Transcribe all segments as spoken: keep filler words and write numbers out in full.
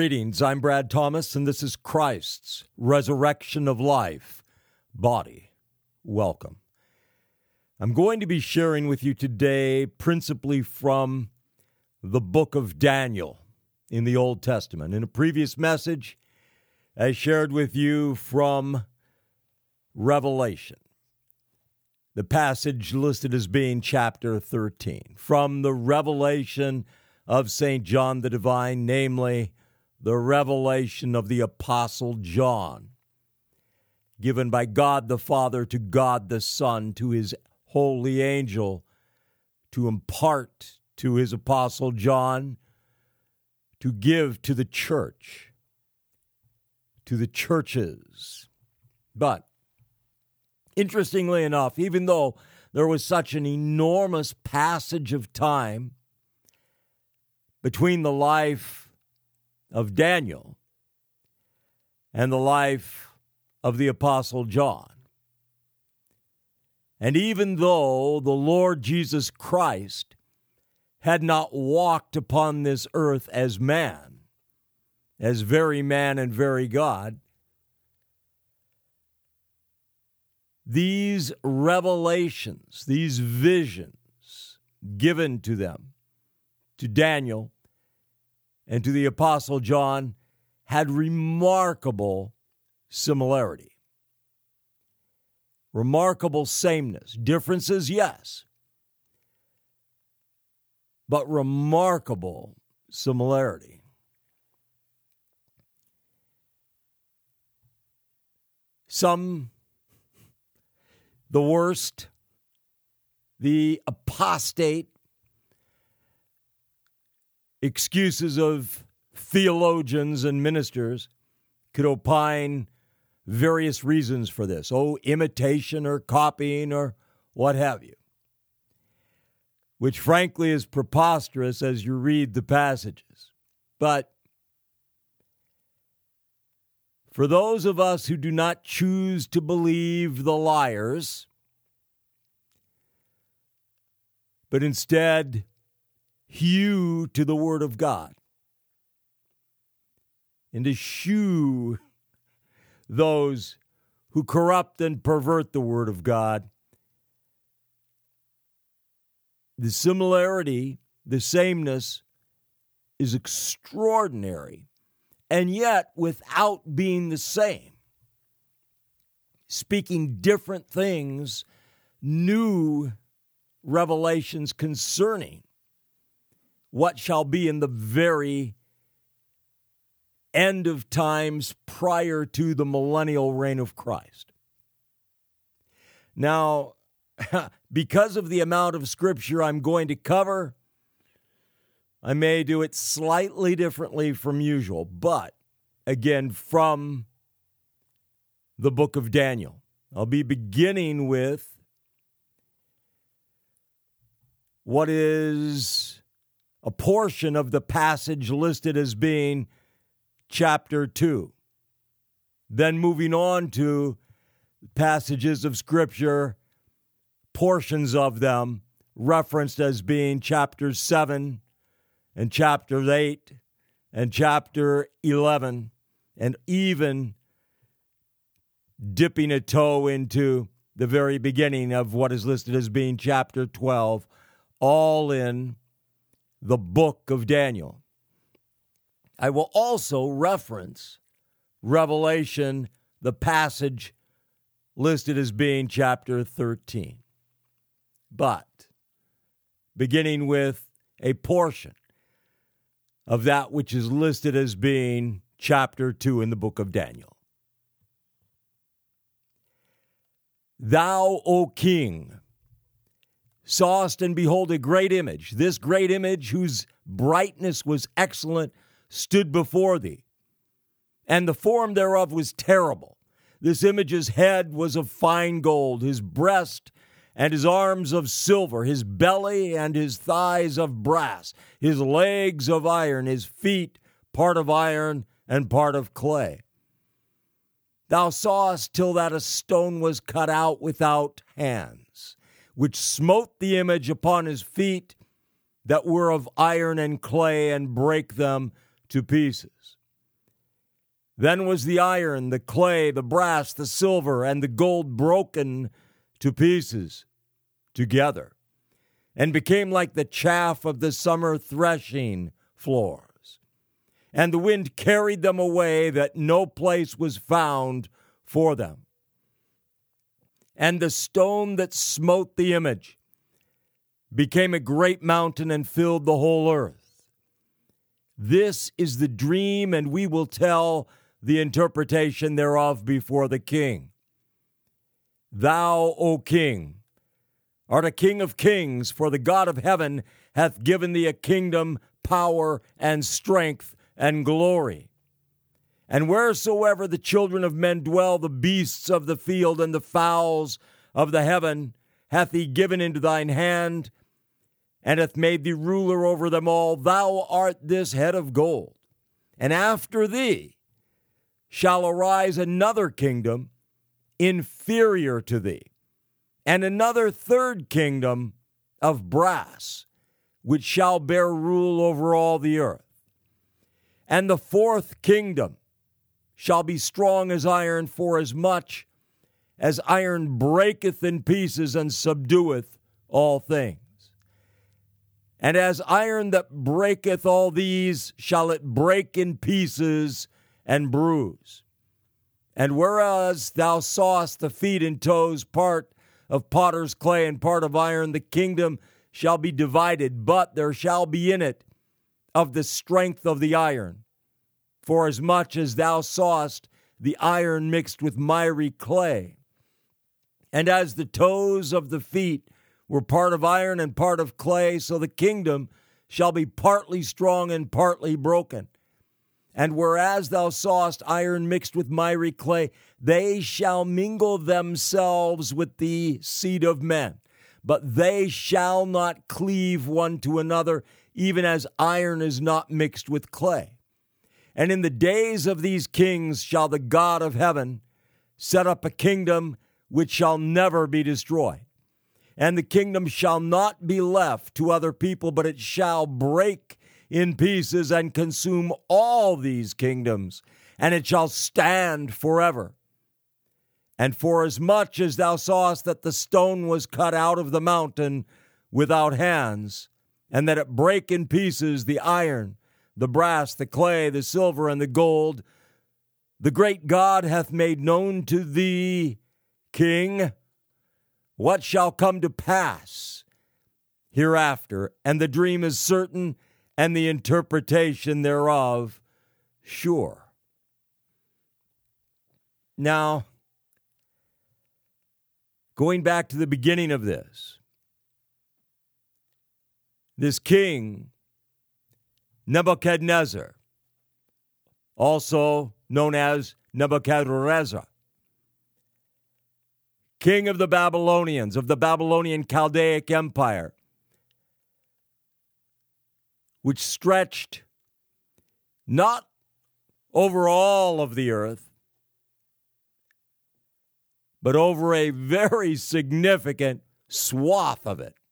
Greetings, I'm Brad Thomas, and this is Christ's Resurrection of Life Body. Welcome. I'm going to be sharing with you today principally from the book of Daniel in the Old Testament. In a previous message, I shared with you from Revelation, the passage listed as being chapter thirteen, from the revelation of Saint John the Divine, namely the revelation of the Apostle John, given by God the Father to God the Son, to his holy angel, to impart to his Apostle John, to give to the church, to the churches. But, interestingly enough, even though there was such an enormous passage of time between the life of Daniel and the life of the Apostle John, and even though the Lord Jesus Christ had not walked upon this earth as man, as very man and very God, these revelations, these visions given to them, to Daniel and to the Apostle John, had remarkable similarity. Remarkable sameness. Differences, yes, but remarkable similarity. Some, the worst, the apostate excuses of theologians and ministers could opine various reasons for this. Oh, imitation or copying or what have you. Which frankly is preposterous as you read the passages. But for those of us who do not choose to believe the liars, but instead hew to the Word of God, and to shew those who corrupt and pervert the Word of God, the similarity, the sameness is extraordinary, and yet without being the same. Speaking different things, new revelations concerning what shall be in the very end of times prior to the millennial reign of Christ. Now, because of the amount of scripture I'm going to cover, I may do it slightly differently from usual, but again, from the book of Daniel. I'll be beginning with what is a portion of the passage listed as being chapter two. Then moving on to passages of Scripture, portions of them referenced as being chapter seven and chapter eight and chapter eleven, and even dipping a toe into the very beginning of what is listed as being chapter twelve, all in the book of Daniel. I will also reference Revelation, the passage listed as being chapter thirteen. But beginning with a portion of that which is listed as being chapter two in the book of Daniel. Thou, O King, sawest and behold a great image. This great image, whose brightness was excellent, stood before thee, and the form thereof was terrible. This image's head was of fine gold, his breast and his arms of silver, his belly and his thighs of brass, his legs of iron, his feet part of iron and part of clay. Thou sawest till that a stone was cut out without hands, which smote the image upon his feet that were of iron and clay, and brake them to pieces. Then was the iron, the clay, the brass, the silver, and the gold broken to pieces together, and became like the chaff of the summer threshing floors. And the wind carried them away, that no place was found for them. And the stone that smote the image became a great mountain and filled the whole earth. This is the dream, and we will tell the interpretation thereof before the king. Thou, O king, art a king of kings, for the God of heaven hath given thee a kingdom, power, and strength, and glory. And wheresoever the children of men dwell, the beasts of the field and the fowls of the heaven hath he given into thine hand, and hath made thee ruler over them all. Thou art this head of gold. And after thee shall arise another kingdom inferior to thee, and another third kingdom of brass, which shall bear rule over all the earth. And the fourth kingdom shall be strong as iron, forasmuch as iron breaketh in pieces and subdueth all things. And as iron that breaketh all these, shall it break in pieces and bruise. And whereas thou sawest the feet and toes, part of potter's clay and part of iron, the kingdom shall be divided, but there shall be in it of the strength of the iron. For as much as thou sawest the iron mixed with miry clay, and as the toes of the feet were part of iron and part of clay, so the kingdom shall be partly strong and partly broken. And whereas thou sawest iron mixed with miry clay, they shall mingle themselves with the seed of men, but they shall not cleave one to another, even as iron is not mixed with clay. And in the days of these kings shall the God of heaven set up a kingdom which shall never be destroyed. And the kingdom shall not be left to other people, but it shall break in pieces and consume all these kingdoms, and it shall stand forever. And forasmuch as thou sawest that the stone was cut out of the mountain without hands, and that it brake in pieces the iron, the brass, the clay, the silver, and the gold, the great God hath made known to thee, king, what shall come to pass hereafter. And the dream is certain, and the interpretation thereof sure. Now, going back to the beginning of this, this king, Nebuchadnezzar, also known as Nebuchadrezzar, king of the Babylonians, of the Babylonian Chaldaic Empire, which stretched not over all of the earth, but over a very significant swath of it.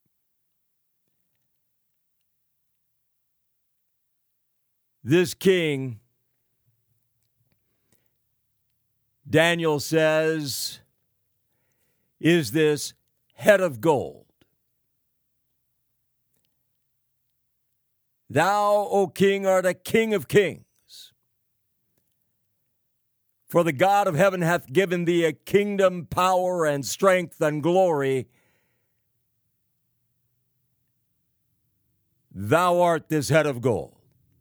This king, Daniel says, is this head of gold. Thou, O king, art a king of kings. For the God of heaven hath given thee a kingdom, power, and strength, and glory. Thou art this head of gold.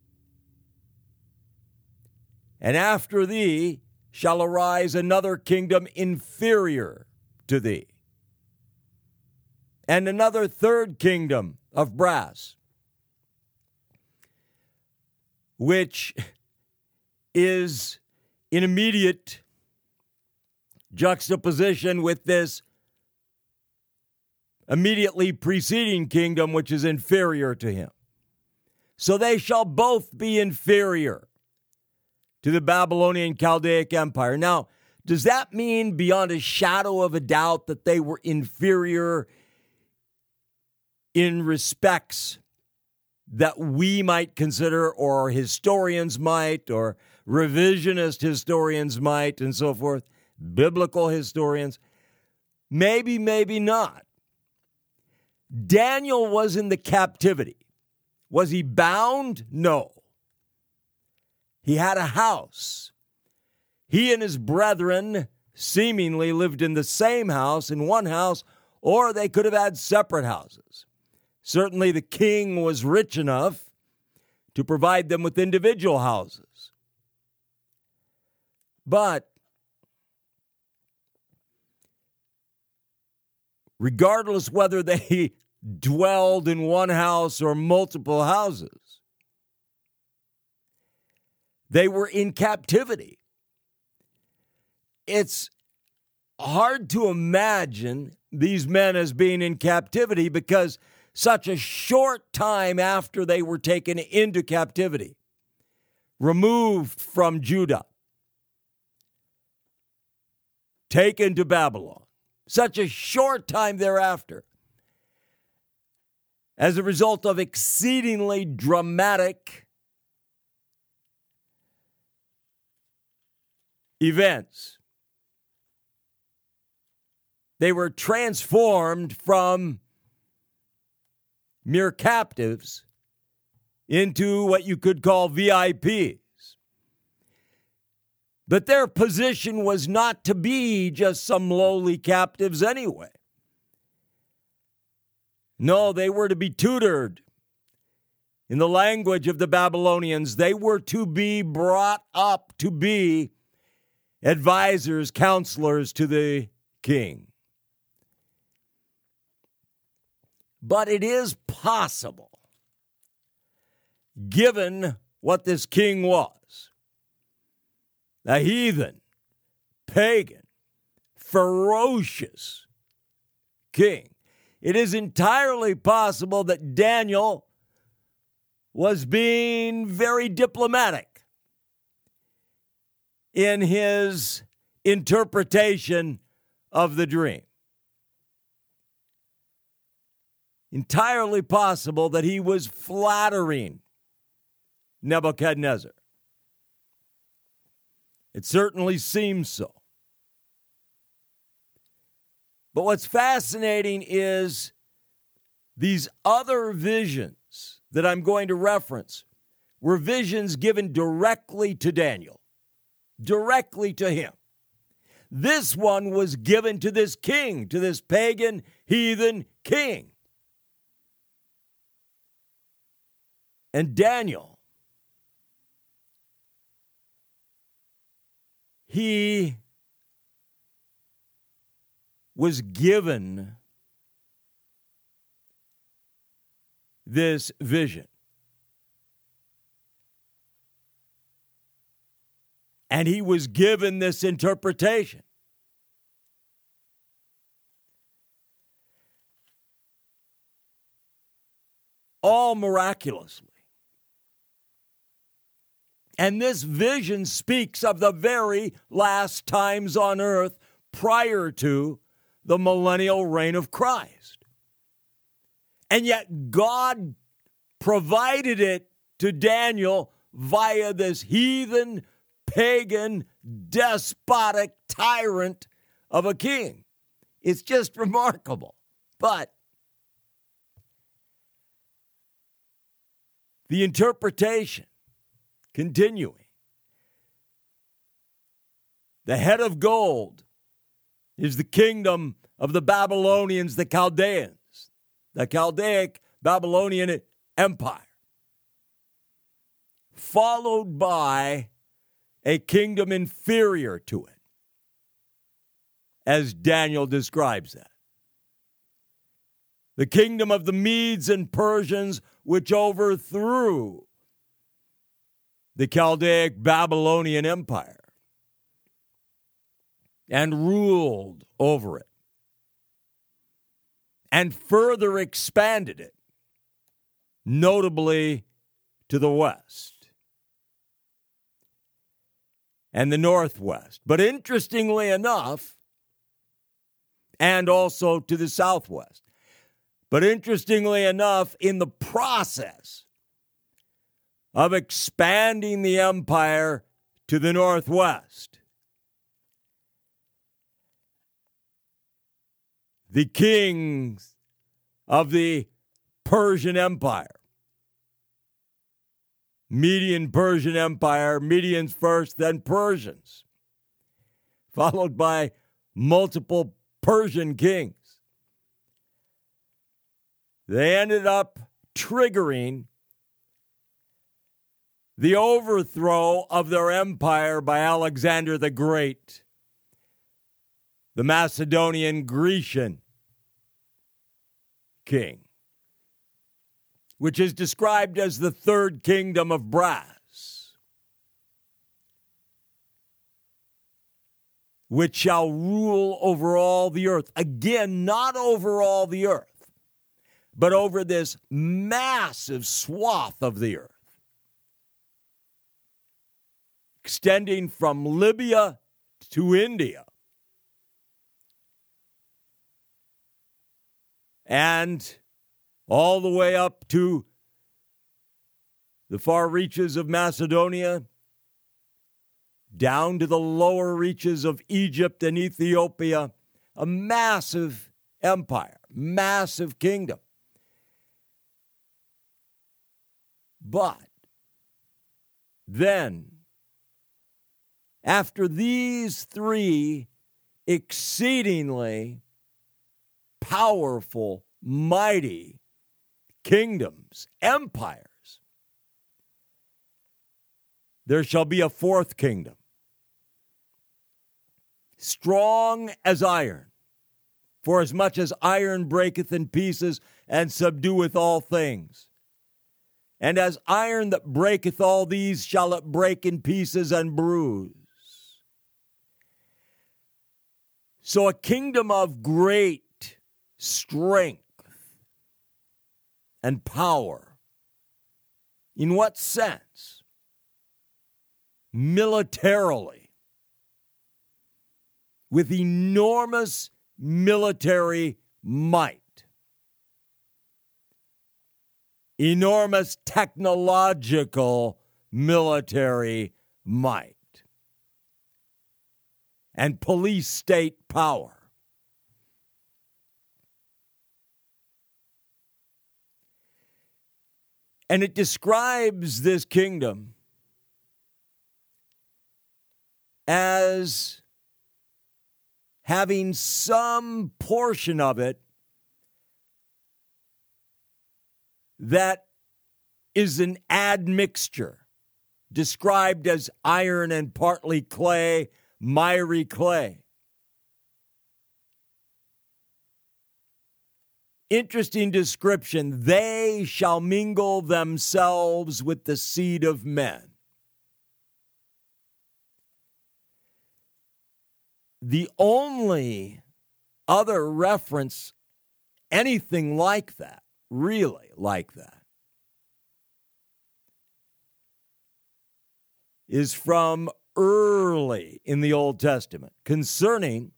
And after thee shall arise another kingdom inferior to thee, and another third kingdom of brass, which is in immediate juxtaposition with this immediately preceding kingdom, which is inferior to him. So they shall both be inferior to the Babylonian Chaldaic Empire. Now, does that mean beyond a shadow of a doubt that they were inferior in respects that we might consider, or historians might, or revisionist historians might, and so forth, biblical historians. Maybe, maybe not. Daniel was in the captivity. Was he bound? No. He had a house. He and his brethren seemingly lived in the same house, in one house, or they could have had separate houses. Certainly the king was rich enough to provide them with individual houses. But regardless whether they dwelled in one house or multiple houses, they were in captivity. It's hard to imagine these men as being in captivity because such a short time after they were taken into captivity, removed from Judah, taken to Babylon, such a short time thereafter, as a result of exceedingly dramatic events. They were transformed from mere captives into what you could call V I Ps. But their position was not to be just some lowly captives anyway. No, they were to be tutored. In the language of the Babylonians, they were to be brought up to be advisors, counselors to the king. But it is possible, given what this king was, a heathen, pagan, ferocious king, it is entirely possible that Daniel was being very diplomatic in his interpretation of the dream. Entirely possible that he was flattering Nebuchadnezzar. It certainly seems so. But what's fascinating is these other visions that I'm going to reference were visions given directly to Daniel, directly to him. This one was given to this king, to this pagan, heathen king. And Daniel, he was given this vision. And he was given this interpretation. All miraculously. And this vision speaks of the very last times on earth prior to the millennial reign of Christ. And yet God provided it to Daniel via this heathen, pagan, despotic tyrant of a king. It's just remarkable. But the interpretation, continuing, the head of gold is the kingdom of the Babylonians, the Chaldeans, the Chaldaic Babylonian Empire, followed by a kingdom inferior to it, as Daniel describes that. The kingdom of the Medes and Persians, which overthrew the Chaldaic Babylonian Empire and ruled over it and further expanded it, notably to the west and the northwest. But interestingly enough, and also to the southwest. But interestingly enough, in the process of expanding the empire to the northwest. The kings of the Persian Empire. Median Persian Empire, Medians first, then Persians, followed by multiple Persian kings. They ended up triggering the overthrow of their empire by Alexander the Great, the Macedonian Grecian king, which is described as the third kingdom of brass, which shall rule over all the earth. Again, not over all the earth, but over this massive swath of the earth, extending from Libya to India. And all the way up to the far reaches of Macedonia, down to the lower reaches of Egypt and Ethiopia, a massive empire, massive kingdom. But then, after these three exceedingly powerful, mighty kingdoms, empires, there shall be a fourth kingdom, strong as iron, for as much as iron breaketh in pieces and subdueth all things. And as iron that breaketh all these shall it break in pieces and bruise. So a kingdom of great strength and power. In what sense? Militarily. With enormous military might. Enormous technological military might. And police state power. And it describes this kingdom as having some portion of it that is an admixture, described as iron and partly clay, miry clay. Interesting description. They shall mingle themselves with the seed of men. The only other reference, anything like that, really like that, is from early in the Old Testament concerning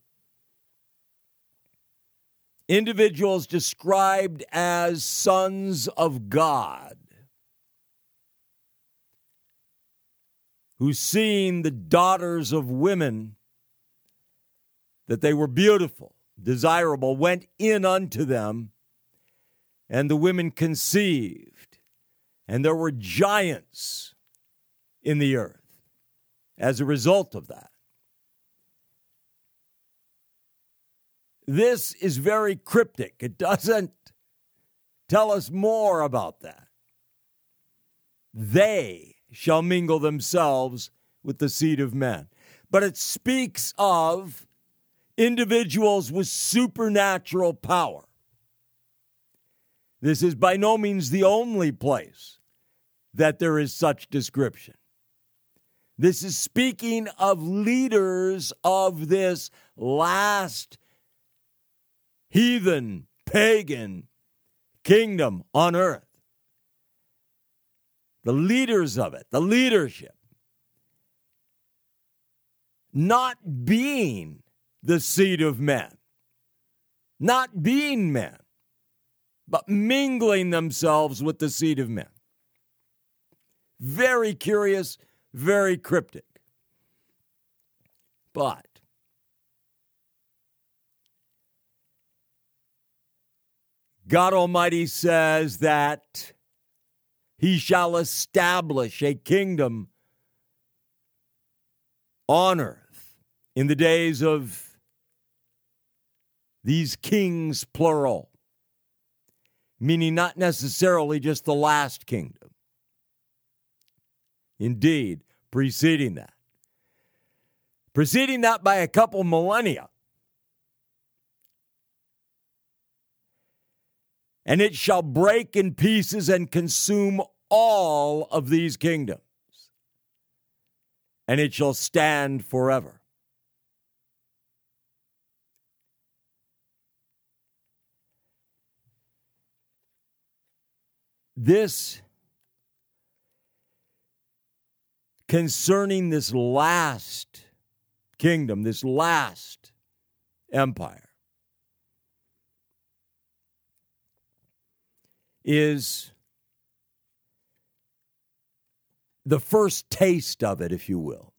individuals described as sons of God, who, seeing the daughters of women, that they were beautiful, desirable, went in unto them, and the women conceived, and there were giants in the earth as a result of that. This is very cryptic. It doesn't tell us more about that. They shall mingle themselves with the seed of men. But it speaks of individuals with supernatural power. This is by no means the only place that there is such description. This is speaking of leaders of this last heathen, pagan kingdom on earth. The leaders of it, the leadership, not being the seed of men, not being men, but mingling themselves with the seed of men. Very curious, very cryptic. But God Almighty says that he shall establish a kingdom on earth in the days of these kings, plural, meaning not necessarily just the last kingdom. Indeed, preceding that. Preceding that by a couple millennia. And it shall break in pieces and consume all of these kingdoms. And it shall stand forever. This, concerning this last kingdom, this last empire, is the first taste of it, if you will.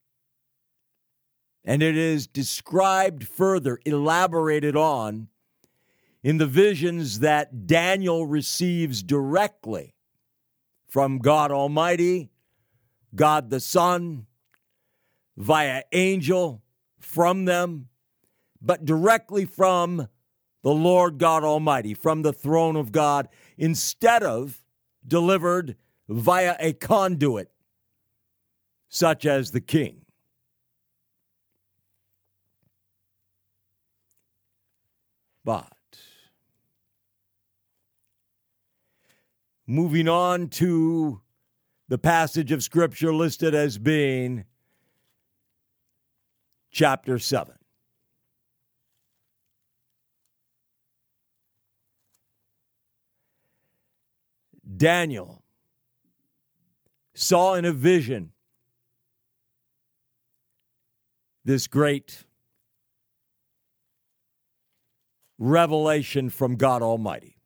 And it is described further, elaborated on, in the visions that Daniel receives directly from God Almighty, God the Son, via angel from them, but directly from the Lord God Almighty, from the throne of God, instead of delivered via a conduit, such as the king. But moving on to the passage of Scripture listed as being chapter seven. Daniel saw in a vision this great revelation from God Almighty.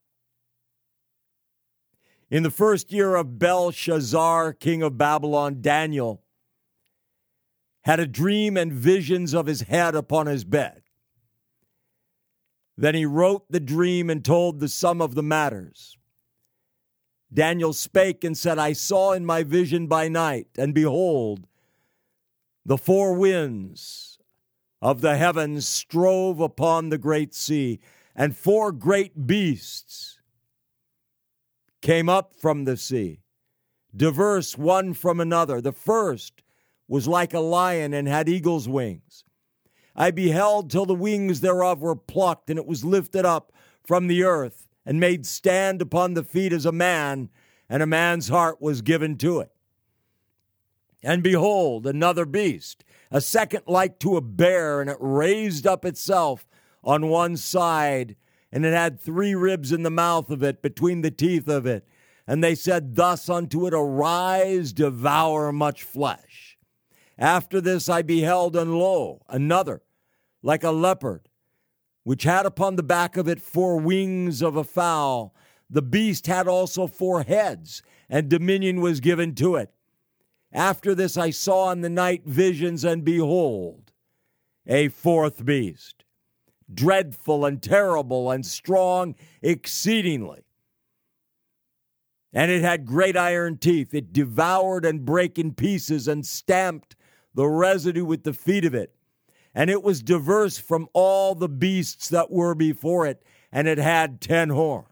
In the first year of Belshazzar, king of Babylon, Daniel had a dream and visions of his head upon his bed. Then he wrote the dream and told the sum of the matters. Daniel spake and said, I saw in my vision by night, and behold, the four winds of the heavens strove upon the great sea, and four great beasts came up from the sea, diverse one from another. The first was like a lion and had eagle's wings. I beheld till the wings thereof were plucked, and it was lifted up from the earth, and made stand upon the feet as a man, and a man's heart was given to it. And behold, another beast, a second like to a bear, and it raised up itself on one side, and it had three ribs in the mouth of it, between the teeth of it. And they said thus unto it, Arise, devour much flesh. After this I beheld, and lo, another, like a leopard, which had upon the back of it four wings of a fowl. The beast had also four heads, and dominion was given to it. After this I saw in the night visions, and behold, a fourth beast, dreadful and terrible and strong exceedingly. And it had great iron teeth. It devoured and brake in pieces, and stamped the residue with the feet of it. And it was diverse from all the beasts that were before it, and it had ten horns.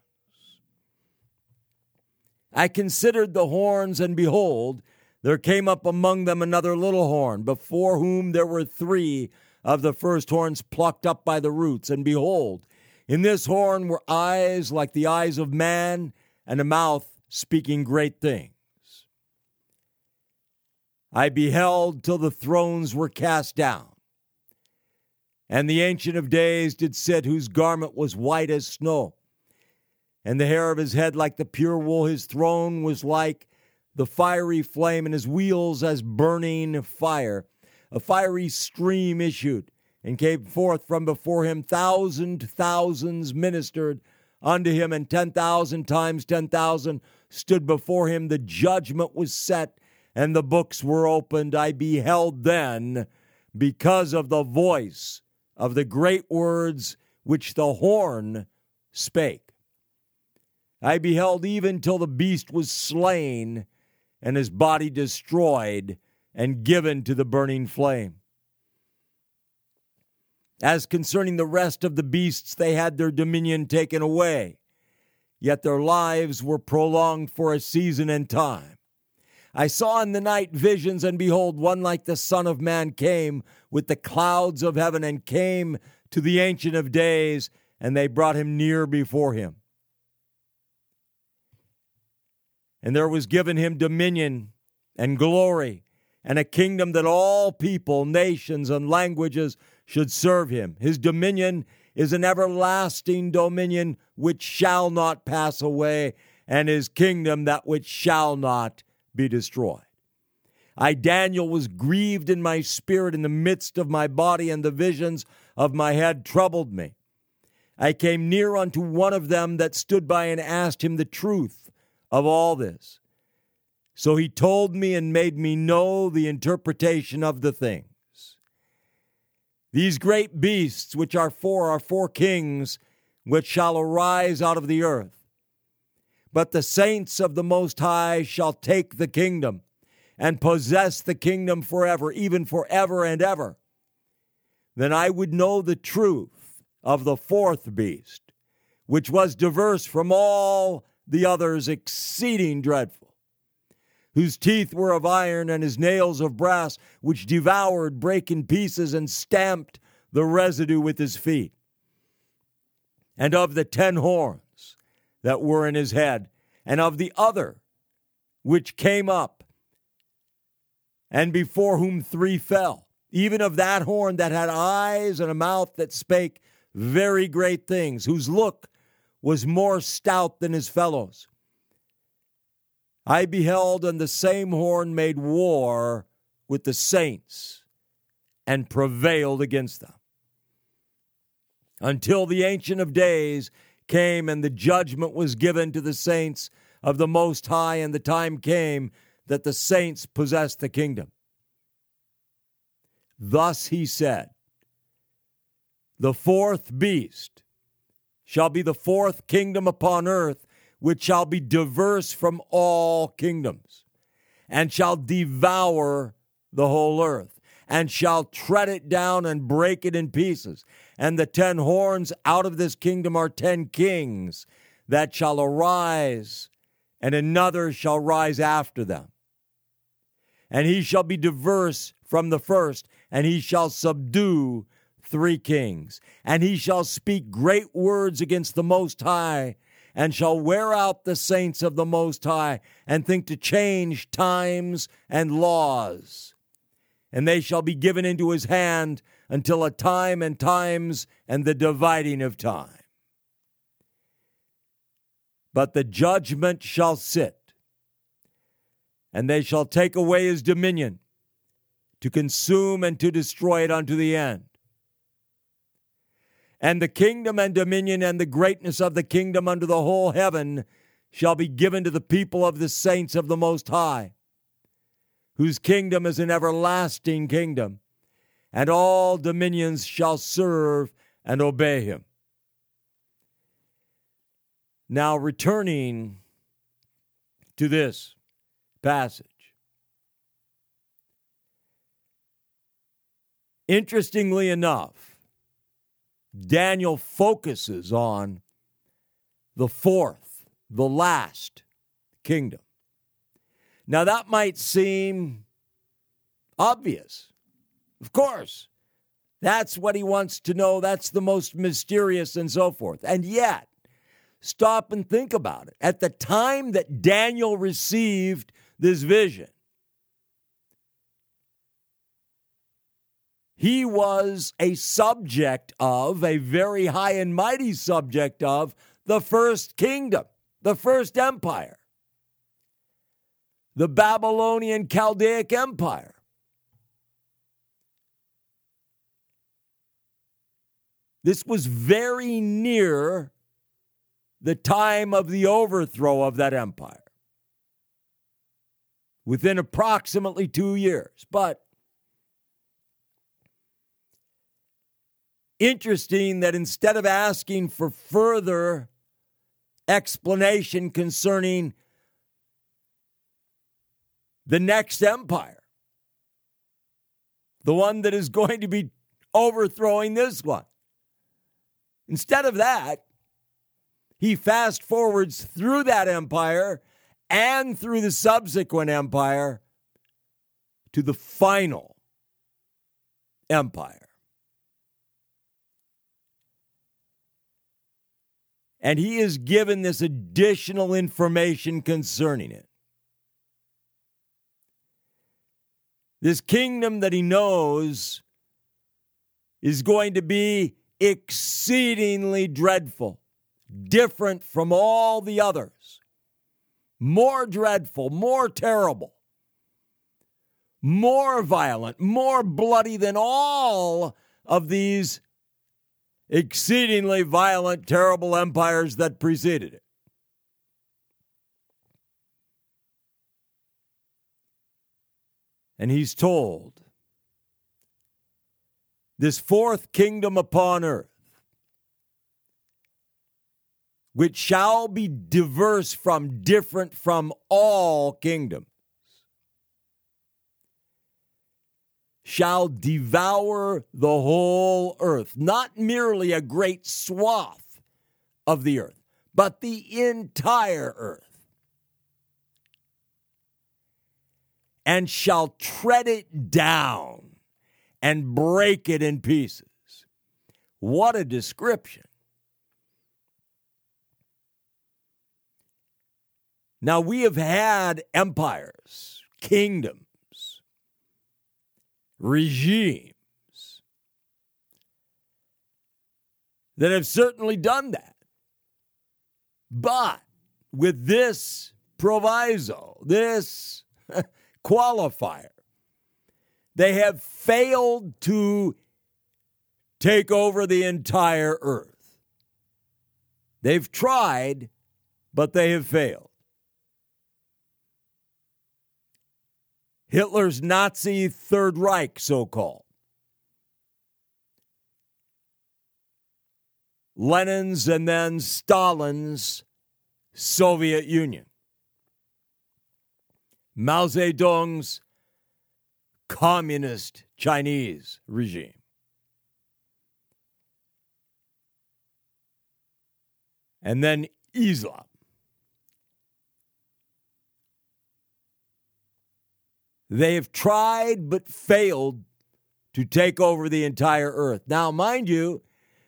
I considered the horns, and behold, there came up among them another little horn, before whom there were three of the first horns plucked up by the roots. And behold, in this horn were eyes like the eyes of man, and a mouth speaking great things. I beheld till the thrones were cast down, and the Ancient of Days did sit, whose garment was white as snow, and the hair of his head like the pure wool. His throne was like the fiery flame, and his wheels as burning fire. A fiery stream issued, and came forth from before him. Thousand thousands ministered unto him, and ten thousand times ten thousand stood before him. The judgment was set, and the books were opened. I beheld then because of the voice of the great words which the horn spake. I beheld even till the beast was slain, and his body destroyed and given to the burning flame. As concerning the rest of the beasts, they had their dominion taken away, yet their lives were prolonged for a season and time. I saw in the night visions, and behold, one like the Son of Man came with the clouds of heaven, and came to the Ancient of Days, and they brought him near before him. And there was given him dominion and glory, and a kingdom that all people, nations, and languages should serve him. His dominion is an everlasting dominion which shall not pass away, and his kingdom that which shall not be destroyed. I, Daniel, was grieved in my spirit in the midst of my body, and the visions of my head troubled me. I came near unto one of them that stood by, and asked him the truth of all this. So he told me and made me know the interpretation of the things. These great beasts, which are four, are four kings, which shall arise out of the earth. But the saints of the Most High shall take the kingdom, and possess the kingdom forever, even forever and ever. Then I would know the truth of the fourth beast, which was diverse from all the others, exceeding dreadful, whose teeth were of iron, and his nails of brass, which devoured, brake in pieces, and stamped the residue with his feet. And of the ten horns that were in his head, and of the other which came up, and before whom three fell, even of that horn that had eyes and a mouth that spake very great things, whose look was more stout than his fellows. I beheld, and the same horn made war with the saints, and prevailed against them, until the Ancient of Days came, and the judgment was given to the saints of the Most High, and the time came that the saints possessed the kingdom. Thus he said, the fourth beast shall be the fourth kingdom upon earth, which shall be diverse from all kingdoms, and shall devour the whole earth, and shall tread it down and break it in pieces. And the ten horns out of this kingdom are ten kings that shall arise, and another shall rise after them. And he shall be diverse from the first, and he shall subdue three kings. And he shall speak great words against the Most High, and shall wear out the saints of the Most High, and think to change times and laws. And they shall be given into his hand until a time and times and the dividing of time. But the judgment shall sit, and they shall take away his dominion, to consume and to destroy it unto the end. And the kingdom and dominion and the greatness of the kingdom under the whole heaven shall be given to the people of the saints of the Most High, whose kingdom is an everlasting kingdom, and all dominions shall serve and obey him. Now, returning to this passage, interestingly enough, Daniel focuses on the fourth, the last kingdom. Now, that might seem obvious. Of course, that's what he wants to know. That's the most mysterious and so forth. And yet, stop and think about it. At the time that Daniel received this vision, he was a subject of, a very high and mighty subject of, the first kingdom, the first empire, the Babylonian Chaldaic Empire. This was very near the time of the overthrow of that empire, within approximately two years. But interesting that instead of asking for further explanation concerning the next empire, the one that is going to be overthrowing this one, instead of that, he fast forwards through that empire and through the subsequent empire to the final empire. And he is given this additional information concerning it. This kingdom that he knows is going to be exceedingly dreadful, different from all the others, more dreadful, more terrible, more violent, more bloody than all of these exceedingly violent, terrible empires that preceded it. And he's told, this fourth kingdom upon earth, which shall be diverse from, different from all kingdoms, shall devour the whole earth, not merely a great swath of the earth, but the entire earth, and shall tread it down and break it in pieces. What a description. Now, we have had empires, kingdoms, regimes that have certainly done that. But with this proviso, this qualifier, they have failed to take over the entire earth. They've tried, but they have failed. Hitler's Nazi Third Reich, so-called. Lenin's and then Stalin's Soviet Union. Mao Zedong's communist Chinese regime. And then Islam. They have tried but failed to take over the entire earth. Now, mind you,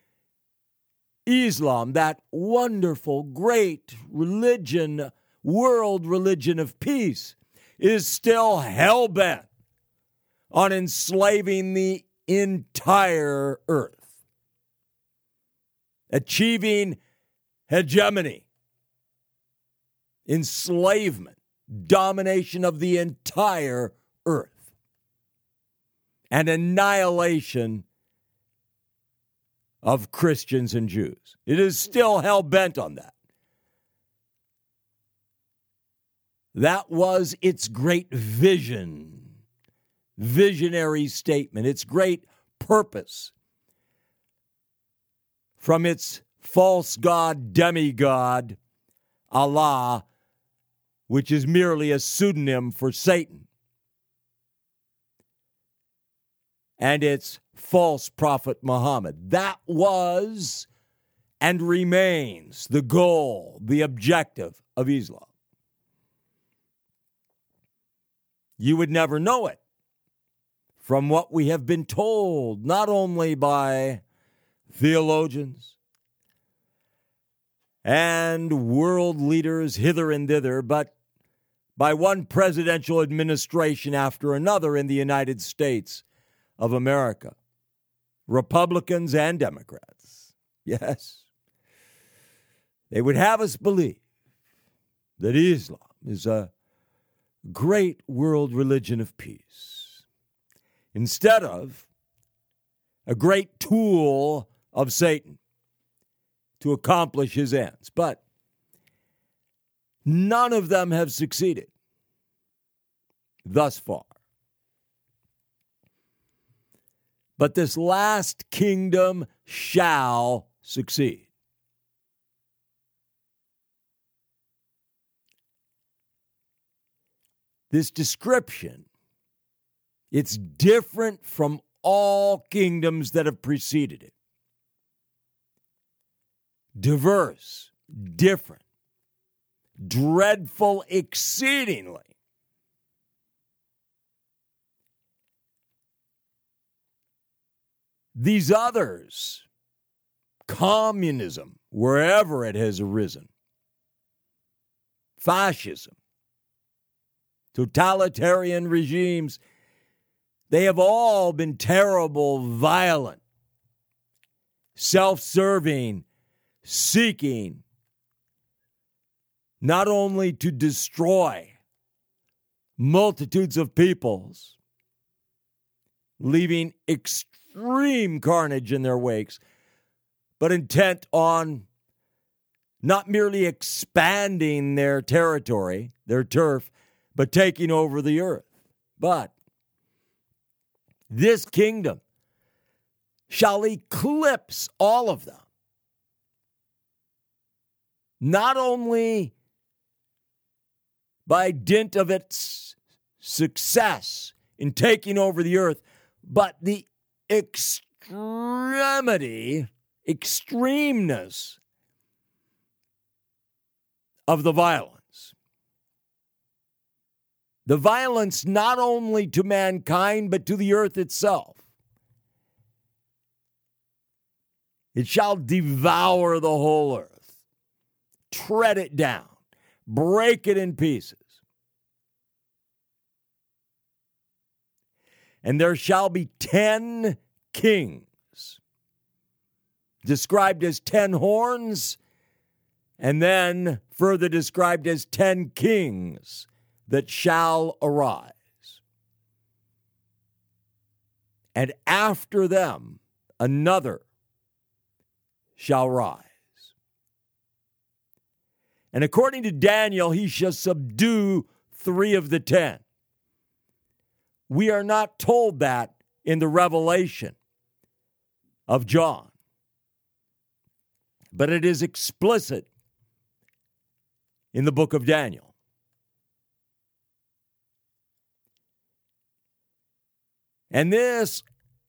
Islam, that wonderful, great religion, world religion of peace, is still hell-bent on enslaving the entire earth, achieving hegemony, enslavement, domination of the entire earth, and annihilation of Christians and Jews. It is still hell-bent on that. That was its great vision, visionary statement, its great purpose from its false god, demigod, Allah, which is merely a pseudonym for Satan, and its false prophet Muhammad. That was and remains the goal, the objective of Islam. You would never know it from what we have been told, not only by theologians and world leaders hither and thither, but by one presidential administration after another in the United States of America, Republicans and Democrats. Yes, they would have us believe that Islam is a great world religion of peace, instead of a great tool of Satan to accomplish his ends. But none of them have succeeded thus far. but this last kingdom shall succeed. This description, it's different from all kingdoms that have preceded it. Diverse, different, dreadful exceedingly. These others, communism, wherever it has arisen, fascism, totalitarian regimes, they have all been terrible, violent, self-serving, seeking not only to destroy multitudes of peoples, leaving extreme carnage in their wakes, but intent on not merely expanding their territory, their turf, but taking over the earth. But this kingdom shall eclipse all of them. Not only by dint of its success in taking over the earth, but the extremity, extremeness of the violence. The violence not only to mankind, but to the earth itself. It shall devour the whole earth, tread it down, break it in pieces. And there shall be ten kings, described as ten horns, and then further described as ten kings that shall arise. And after them, another shall rise. And according to Daniel, he shall subdue three of the ten. We are not told that in the revelation of John, but it is explicit in the book of Daniel. And this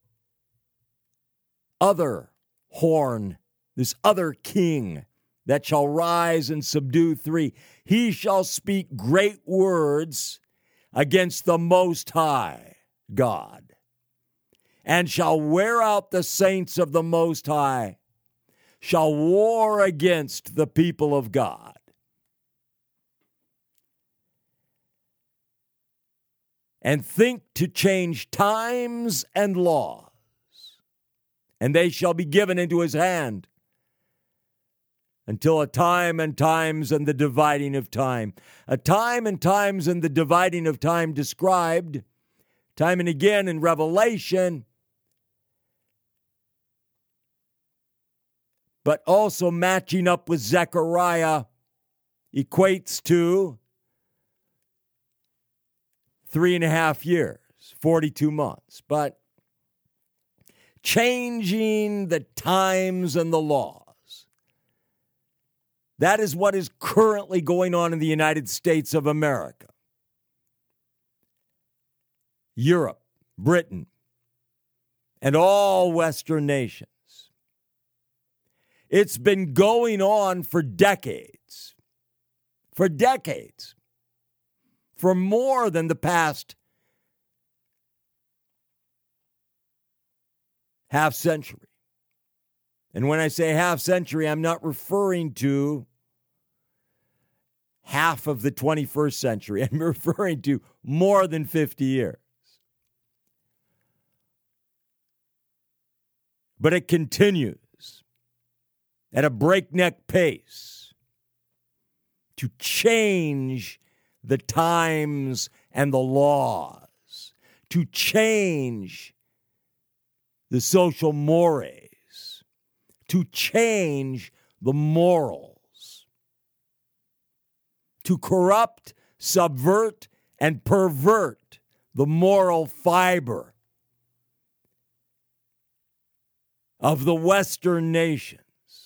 other horn, this other king that shall rise and subdue three, he shall speak great words against the Most High God, and shall wear out the saints of the Most High, shall war against the people of God. And think to change times and laws, and they shall be given into his hand until a time and times and the dividing of time. A time and times and the dividing of time described time and again in Revelation, but also matching up with Zechariah equates to Three and a half years, forty-two months. But changing the times and the laws, that is what is currently going on in the United States of America, Europe, Britain, and all Western nations. It's been going on for decades. For decades. For more than the past half century. And when I say half century, I'm not referring to half of the twenty-first century. I'm referring to more than fifty years. But it continues at a breakneck pace to change the times and the laws, to change the social mores, to change the morals, to corrupt, subvert, and pervert the moral fiber of the Western nations.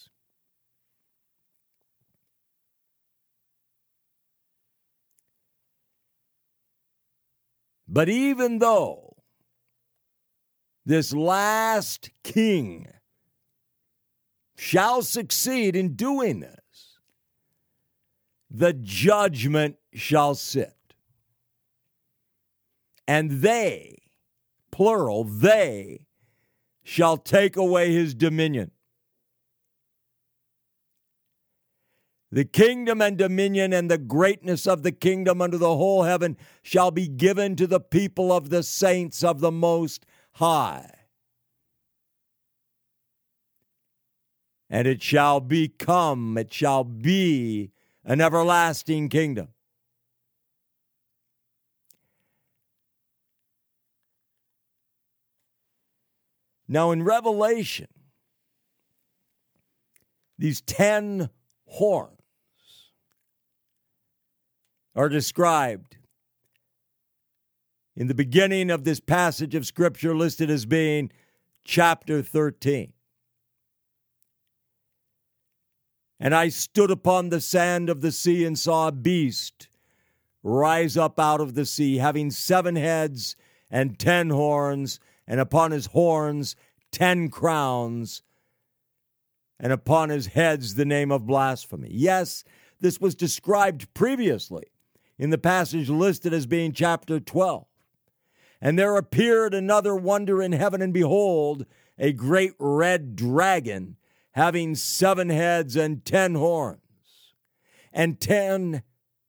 But even though this last king shall succeed in doing this, the judgment shall sit. And they, plural, they shall take away his dominion. The kingdom and dominion and the greatness of the kingdom under the whole heaven shall be given to the people of the saints of the Most High. And it shall become, it shall be an everlasting kingdom. Now in Revelation, these ten horns are described in the beginning of this passage of Scripture listed as being chapter thirteen. And I stood upon the sand of the sea and saw a beast rise up out of the sea, having seven heads and ten horns, and upon his horns ten crowns, and upon his heads the name of blasphemy. Yes, this was described previously in the passage listed as being chapter twelve. And there appeared another wonder in heaven, and behold, a great red dragon, having seven heads and ten horns, and ten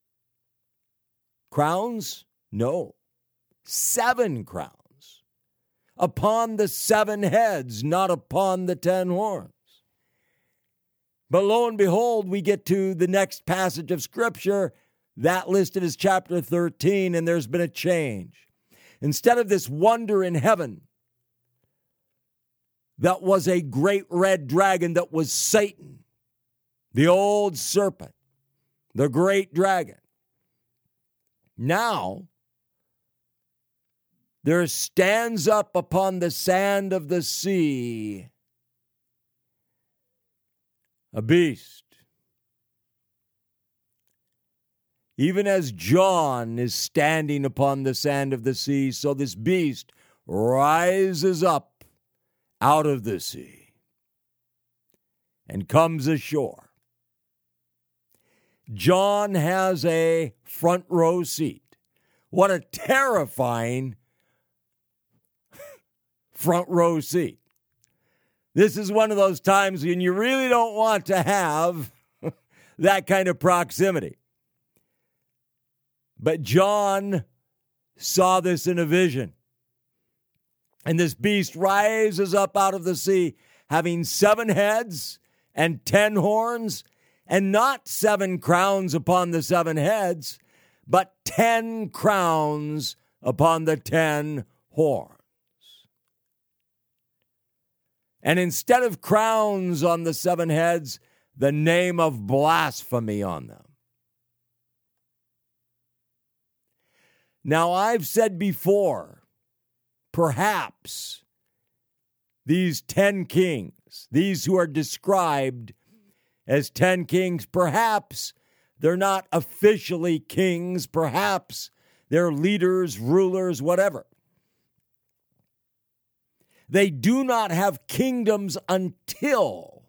crowns? No, seven crowns upon the seven heads, not upon the ten horns. But lo and behold, we get to the next passage of Scripture, that listed as chapter thirteen, and there's been a change. Instead of this wonder in heaven, that was a great red dragon that was Satan, the old serpent, the great dragon. Now, there stands up upon the sand of the sea a beast. Even as John is standing upon the sand of the sea, so this beast rises up out of the sea and comes ashore. John has a front row seat. What a terrifying front row seat. This is one of those times when you really don't want to have that kind of proximity. But John saw this in a vision. And this beast rises up out of the sea, having seven heads and ten horns, and not seven crowns upon the seven heads, but ten crowns upon the ten horns. And instead of crowns on the seven heads, the name of blasphemy on them. Now, I've said before, perhaps these ten kings, these who are described as ten kings, perhaps they're not officially kings, perhaps they're leaders, rulers, whatever. They do not have kingdoms until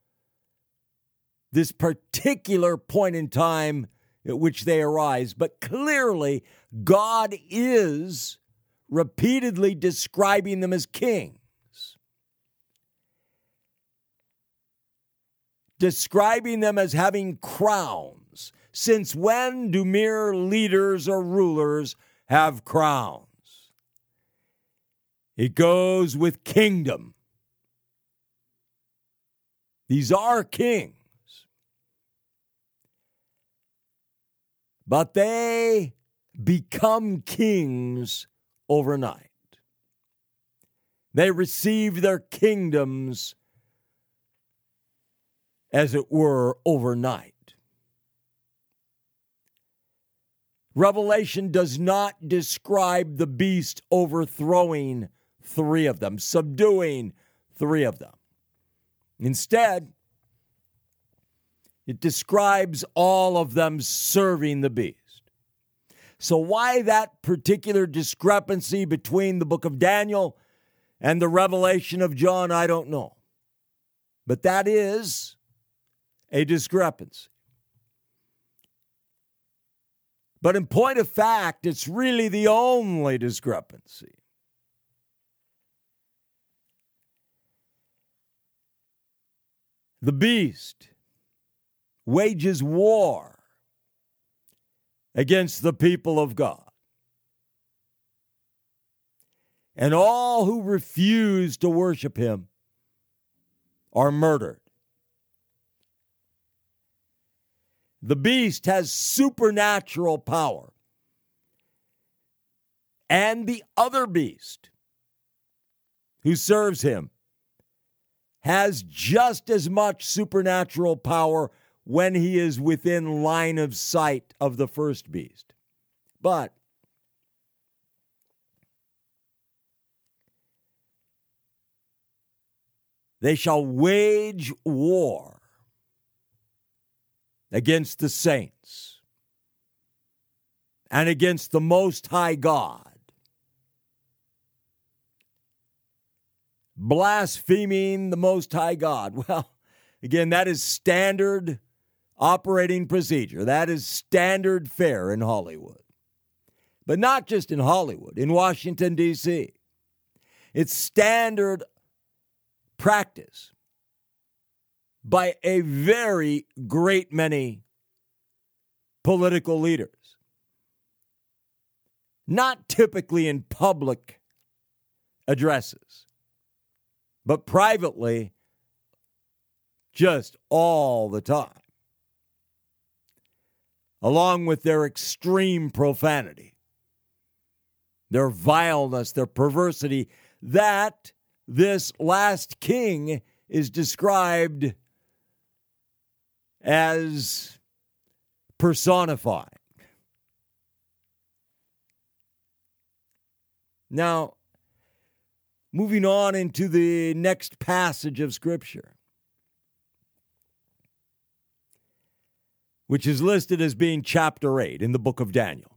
this particular point in time at which they arise. But clearly, God is repeatedly describing them as kings, describing them as having crowns. Since when do mere leaders or rulers have crowns? It goes with kingdom. These are kings. But they become kings overnight. They receive their kingdoms, as it were, overnight. Revelation does not describe the beast overthrowing three of them, subduing three of them. Instead, it describes all of them serving the beast. So why that particular discrepancy between the book of Daniel and the revelation of John, I don't know. But that is a discrepancy. But in point of fact, it's really the only discrepancy. The beast wages war against the people of God. And all who refuse to worship him are murdered. The beast has supernatural power. And the other beast who serves him has just as much supernatural power when he is within line of sight of the first beast. But they shall wage war against the saints and against the Most High God, blaspheming the Most High God. Well, again, that is standard operating procedure. That is standard fare in Hollywood. But not just in Hollywood, in Washington, D C It's standard practice by a very great many political leaders. Not typically in public addresses, but privately just all the time, along with their extreme profanity, their vileness, their perversity, that this last king is described as personifying. Now, moving on into the next passage of Scripture, which is listed as being chapter eight in the book of Daniel.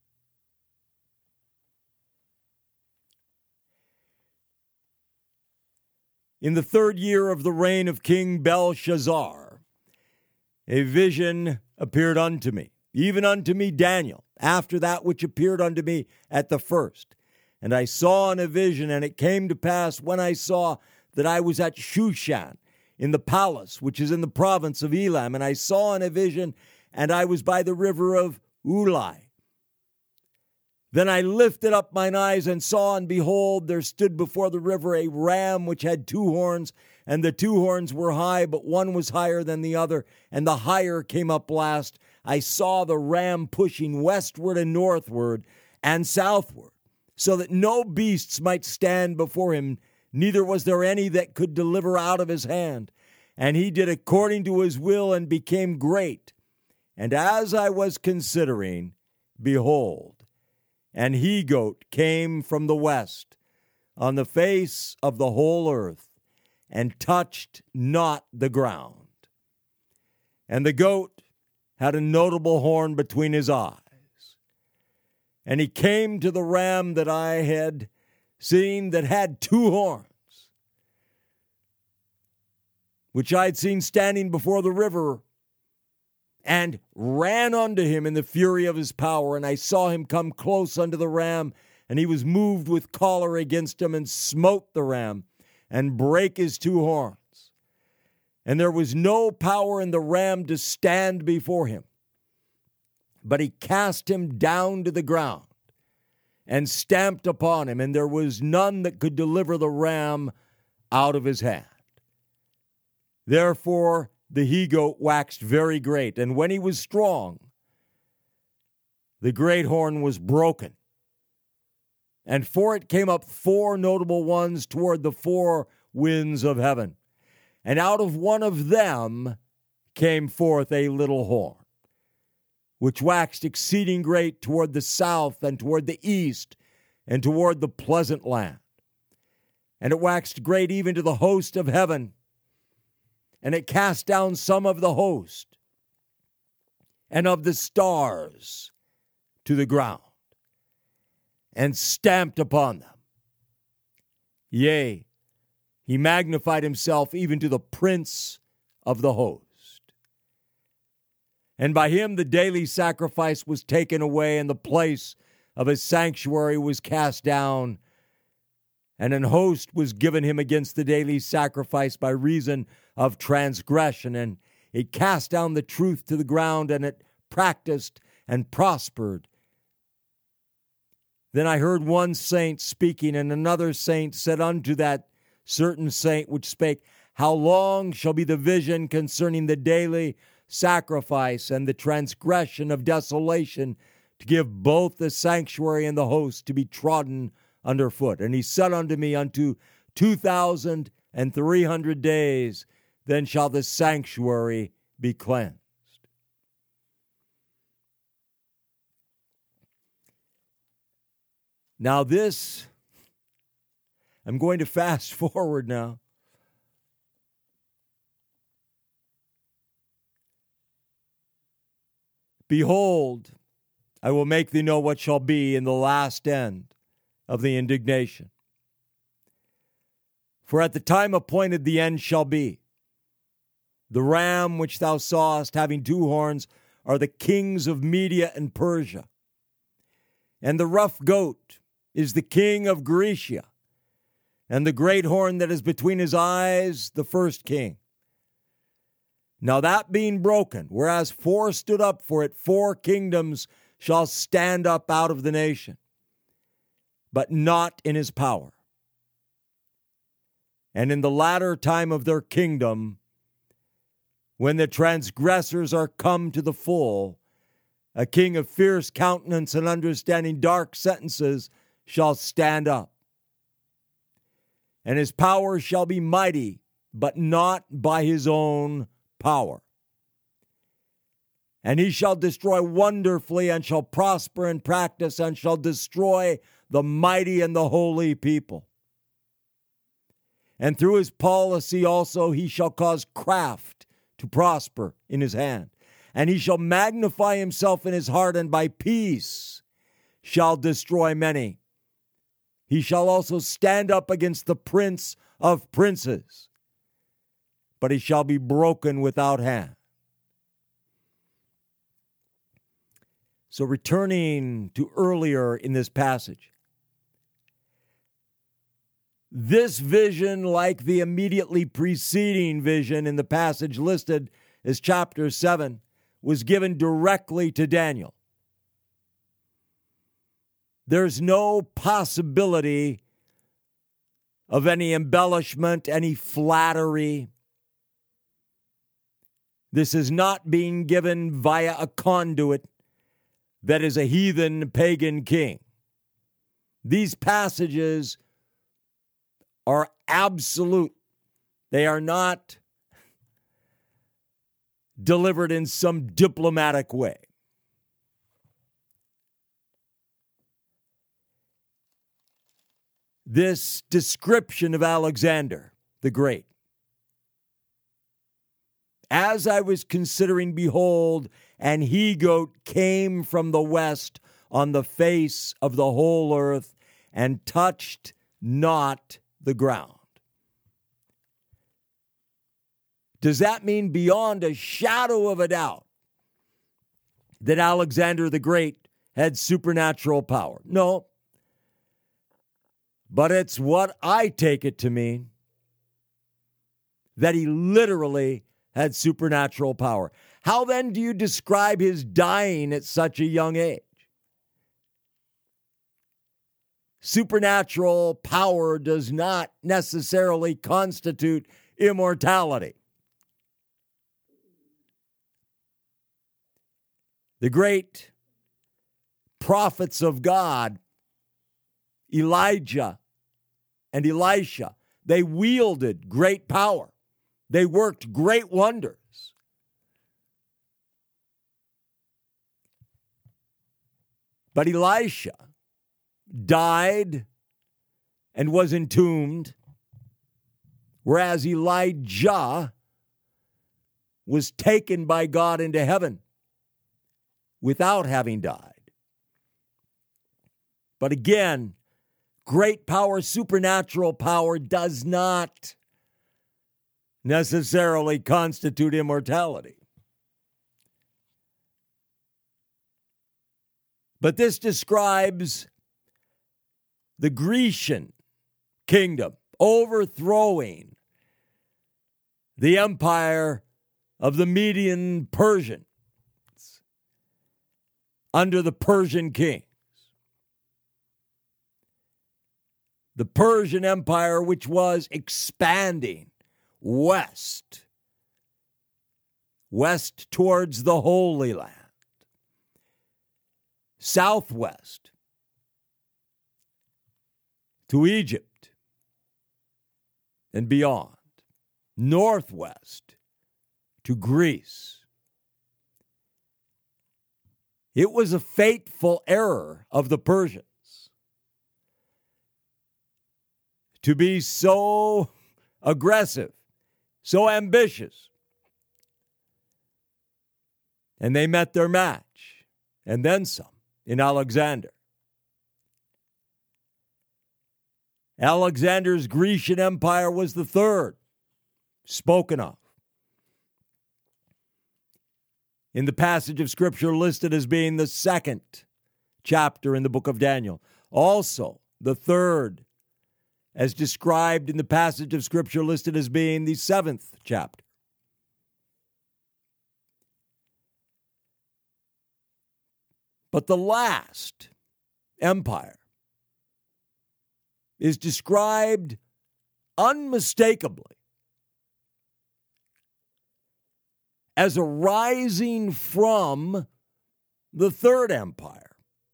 In the third year of the reign of King Belshazzar, a vision appeared unto me, even unto me Daniel, after that which appeared unto me at the first. And I saw in a vision, and it came to pass when I saw that I was at Shushan, in the palace, which is in the province of Elam. And I saw in a vision, and I was by the river of Ulai. Then I lifted up mine eyes and saw, and behold, there stood before the river a ram which had two horns, and the two horns were high, but one was higher than the other, and the higher came up last. I saw the ram pushing westward and northward and southward, so that no beasts might stand before him, neither was there any that could deliver out of his hand. And he did according to his will and became great. And as I was considering, behold, an he-goat came from the west on the face of the whole earth, and touched not the ground. And the goat had a notable horn between his eyes. And he came to the ram that I had seen that had two horns, which I had seen standing before the river, and ran unto him in the fury of his power. And I saw him come close unto the ram, and he was moved with choler against him, and smote the ram, and brake his two horns. And there was no power in the ram to stand before him, but he cast him down to the ground, and stamped upon him, and there was none that could deliver the ram out of his hand. Therefore the he-goat waxed very great, and when he was strong, the great horn was broken. And for it came up four notable ones toward the four winds of heaven. And out of one of them came forth a little horn, which waxed exceeding great toward the south and toward the east and toward the pleasant land. And it waxed great even to the host of heaven. And it cast down some of the host and of the stars to the ground, and stamped upon them. Yea, he magnified himself even to the prince of the host. And by him the daily sacrifice was taken away, and the place of his sanctuary was cast down, and an host was given him against the daily sacrifice by reason of transgression, and it cast down the truth to the ground, and it practiced and prospered. Then I heard one saint speaking, and another saint said unto that certain saint which spake, How long shall be the vision concerning the daily sacrifice and the transgression of desolation, to give both the sanctuary and the host to be trodden under foot? And he said unto me, Unto two thousand and three hundred days, then shall the sanctuary be cleansed. Now this, I'm going to fast forward now. Behold, I will make thee know what shall be in the last end of the indignation. For at the time appointed the end shall be. The ram which thou sawest having two horns are the kings of Media and Persia. And the rough goat is the king of Grecia, and the great horn that is between his eyes, the first king. Now that being broken, whereas four stood up for it, four kingdoms shall stand up out of the nation, but not in his power. And in the latter time of their kingdom, when the transgressors are come to the full, a king of fierce countenance and understanding dark sentences shall stand up. And his power shall be mighty, but not by his own power. And he shall destroy wonderfully, and shall prosper in practice, and shall destroy the mighty and the holy people. And through his policy also he shall cause craft to prosper in his hand. And he shall magnify himself in his heart, and by peace shall destroy many. He shall also stand up against the prince of princes, but he shall be broken without hand. So returning to earlier in this passage, this vision, like the immediately preceding vision in the passage listed as chapter seven, was given directly to Daniel. There's no possibility of any embellishment, any flattery. This is not being given via a conduit that is a heathen pagan king. These passages are absolute. They are not delivered in some diplomatic way. This description of Alexander the Great. As I was considering, behold, an he-goat came from the west on the face of the whole earth, and touched not the ground. Does that mean beyond a shadow of a doubt that Alexander the Great had supernatural power? No. But it's what I take it to mean, that he literally had supernatural power. How then do you describe his dying at such a young age? Supernatural power does not necessarily constitute immortality. The great prophets of God, Elijah and Elisha, they wielded great power. They worked great wonders. But Elisha died and was entombed, whereas Elijah was taken by God into heaven without having died. But again, great power, supernatural power, does not necessarily constitute immortality. But this describes the Grecian kingdom overthrowing the empire of the Median Persians under the Persian kings. The Persian Empire, which was expanding west, west towards the Holy Land, southwest to Egypt and beyond, northwest to Greece. It was a fateful error of the Persians to be so aggressive, so ambitious. And they met their match, and then some, in Alexander. Alexander's Grecian Empire was the third spoken of in the passage of Scripture listed as being the second chapter in the book of Daniel. Also, the third as described in the passage of Scripture listed as being the seventh chapter. But the last empire is described unmistakably as arising from the third empire.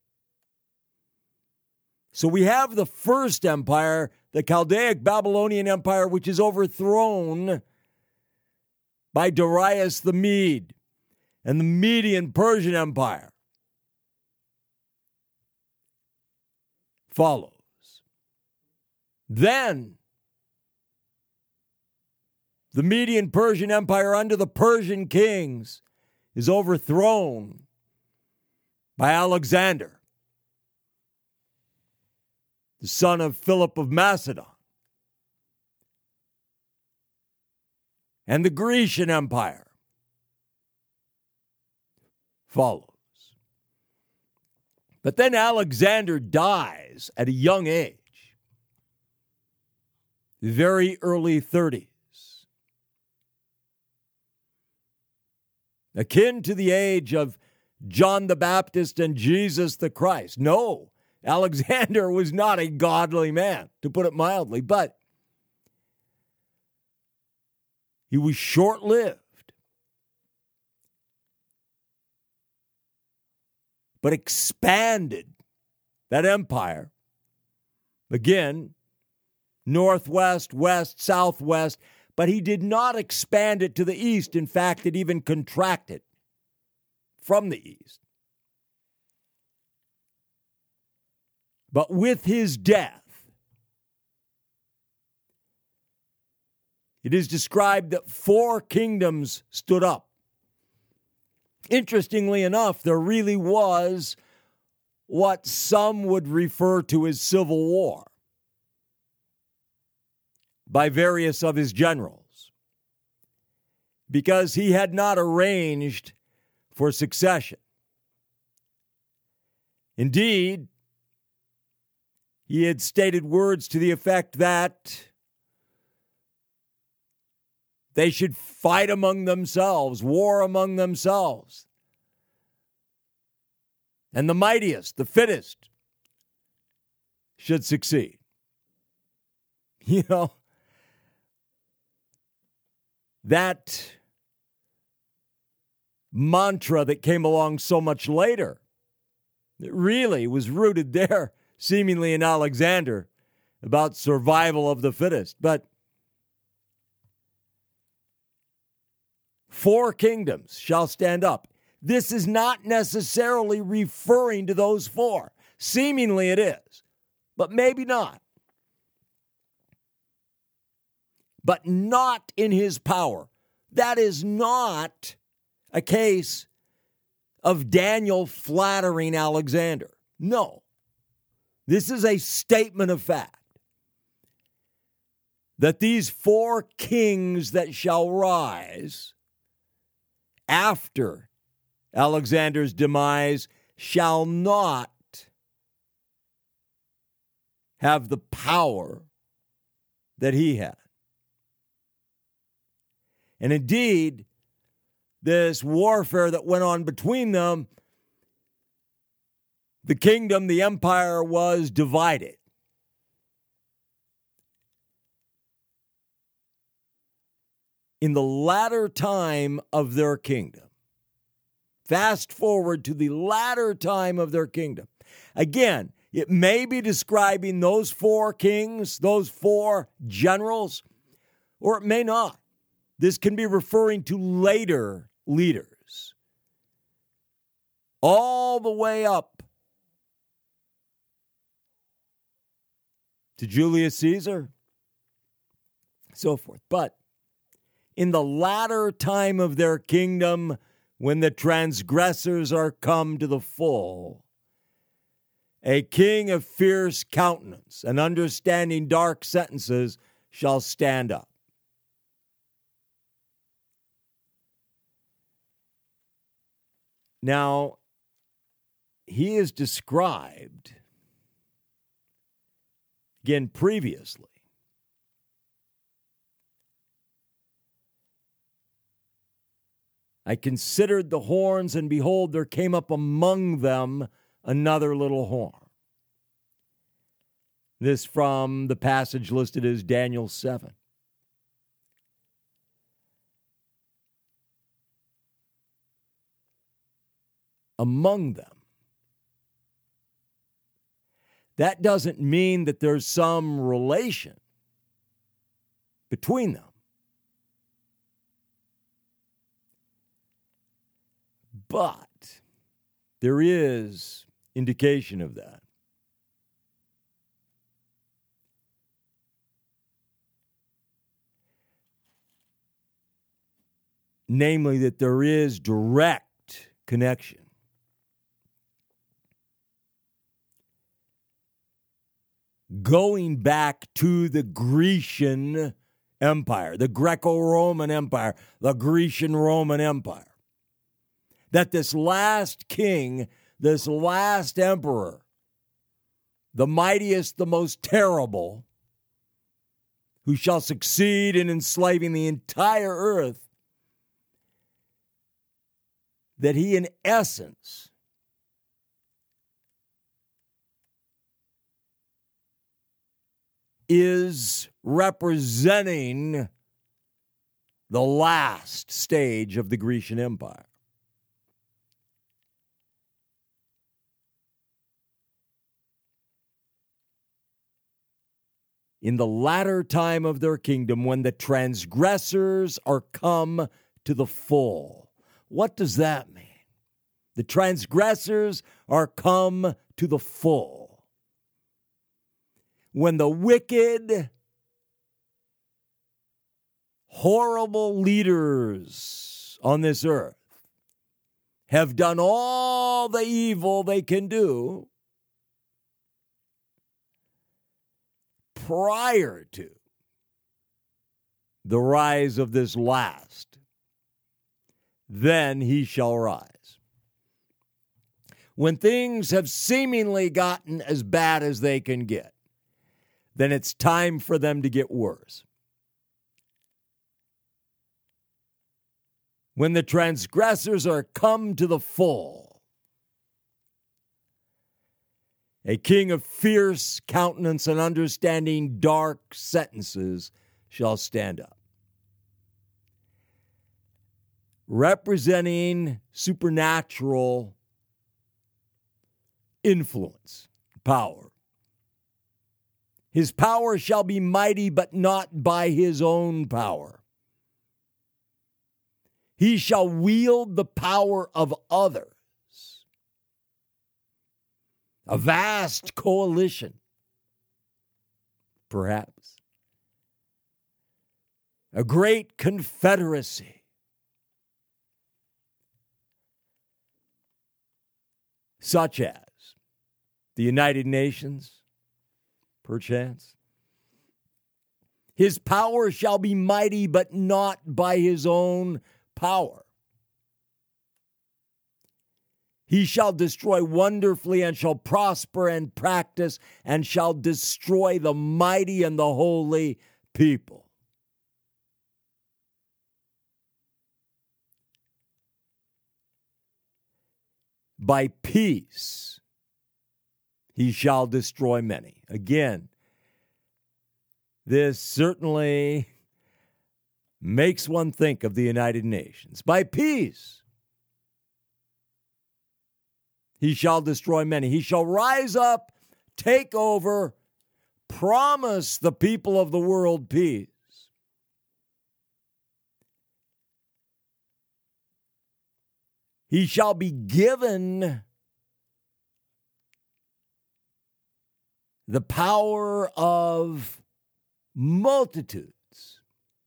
So we have the first empire, the Chaldaic Babylonian Empire, which is overthrown by Darius the Mede, and the Median Persian Empire follows. Then the Median Persian Empire under the Persian kings is overthrown by Alexander, the son of Philip of Macedon. And the Grecian Empire follows. But then Alexander dies at a young age, very early thirties, akin to the age of John the Baptist and Jesus the Christ. No, Alexander was not a godly man, to put it mildly, but he was short-lived, but expanded that empire. Again, northwest, west, southwest, but he did not expand it to the east. In fact, it even contracted from the east. But with his death, it is described that four kingdoms stood up. Interestingly enough, there really was what some would refer to as civil war by various of his generals, because he had not arranged for succession. Indeed, he had stated words to the effect that they should fight among themselves, war among themselves. And the mightiest, the fittest, should succeed. You know, that mantra that came along so much later, it really was rooted there, seemingly in Alexander, about survival of the fittest. But four kingdoms shall stand up. This is not necessarily referring to those four. Seemingly it is, but maybe not. But not in his power. That is not a case of Daniel flattering Alexander. No. This is a statement of fact that these four kings that shall rise after Alexander's demise shall not have the power that he had. And indeed, this warfare that went on between them, the kingdom, the empire was divided. In the latter time of their kingdom, fast forward to the latter time of their kingdom. Again, it may be describing those four kings, those four generals, or it may not. This can be referring to later leaders, all the way up to Julius Caesar, so forth. But in the latter time of their kingdom, when the transgressors are come to the full, a king of fierce countenance and understanding dark sentences shall stand up. Now, he is described, again previously, I considered the horns, and behold, there came up among them another little horn. This from the passage listed as Daniel seven. Among them. That doesn't mean that there's some relation between them. But there is indication of that. Namely, that there is direct connection. Going back to the Grecian Empire, the Greco-Roman Empire, the Grecian-Roman Empire. That this last king, this last emperor, the mightiest, the most terrible, who shall succeed in enslaving the entire earth, that he in essence is representing the last stage of the Grecian Empire. In the latter time of their kingdom, when the transgressors are come to the full. What does that mean? The transgressors are come to the full. When the wicked, horrible leaders on this earth have done all the evil they can do prior to the rise of this last, then he shall rise. When things have seemingly gotten as bad as they can get, then it's time for them to get worse. When the transgressors are come to the full, a king of fierce countenance and understanding dark sentences shall stand up. Representing supernatural influence, power. His power shall be mighty, but not by his own power. He shall wield the power of others. A vast coalition, perhaps. A great confederacy such as the United Nations, perchance. His power shall be mighty, but not by his own power. He shall destroy wonderfully, and shall prosper and practice, and shall destroy the mighty and the holy people. By peace he shall destroy many. Again, this certainly makes one think of the United Nations. By peace he shall destroy many. He shall rise up, take over, promise the people of the world peace. He shall be given the power of multitudes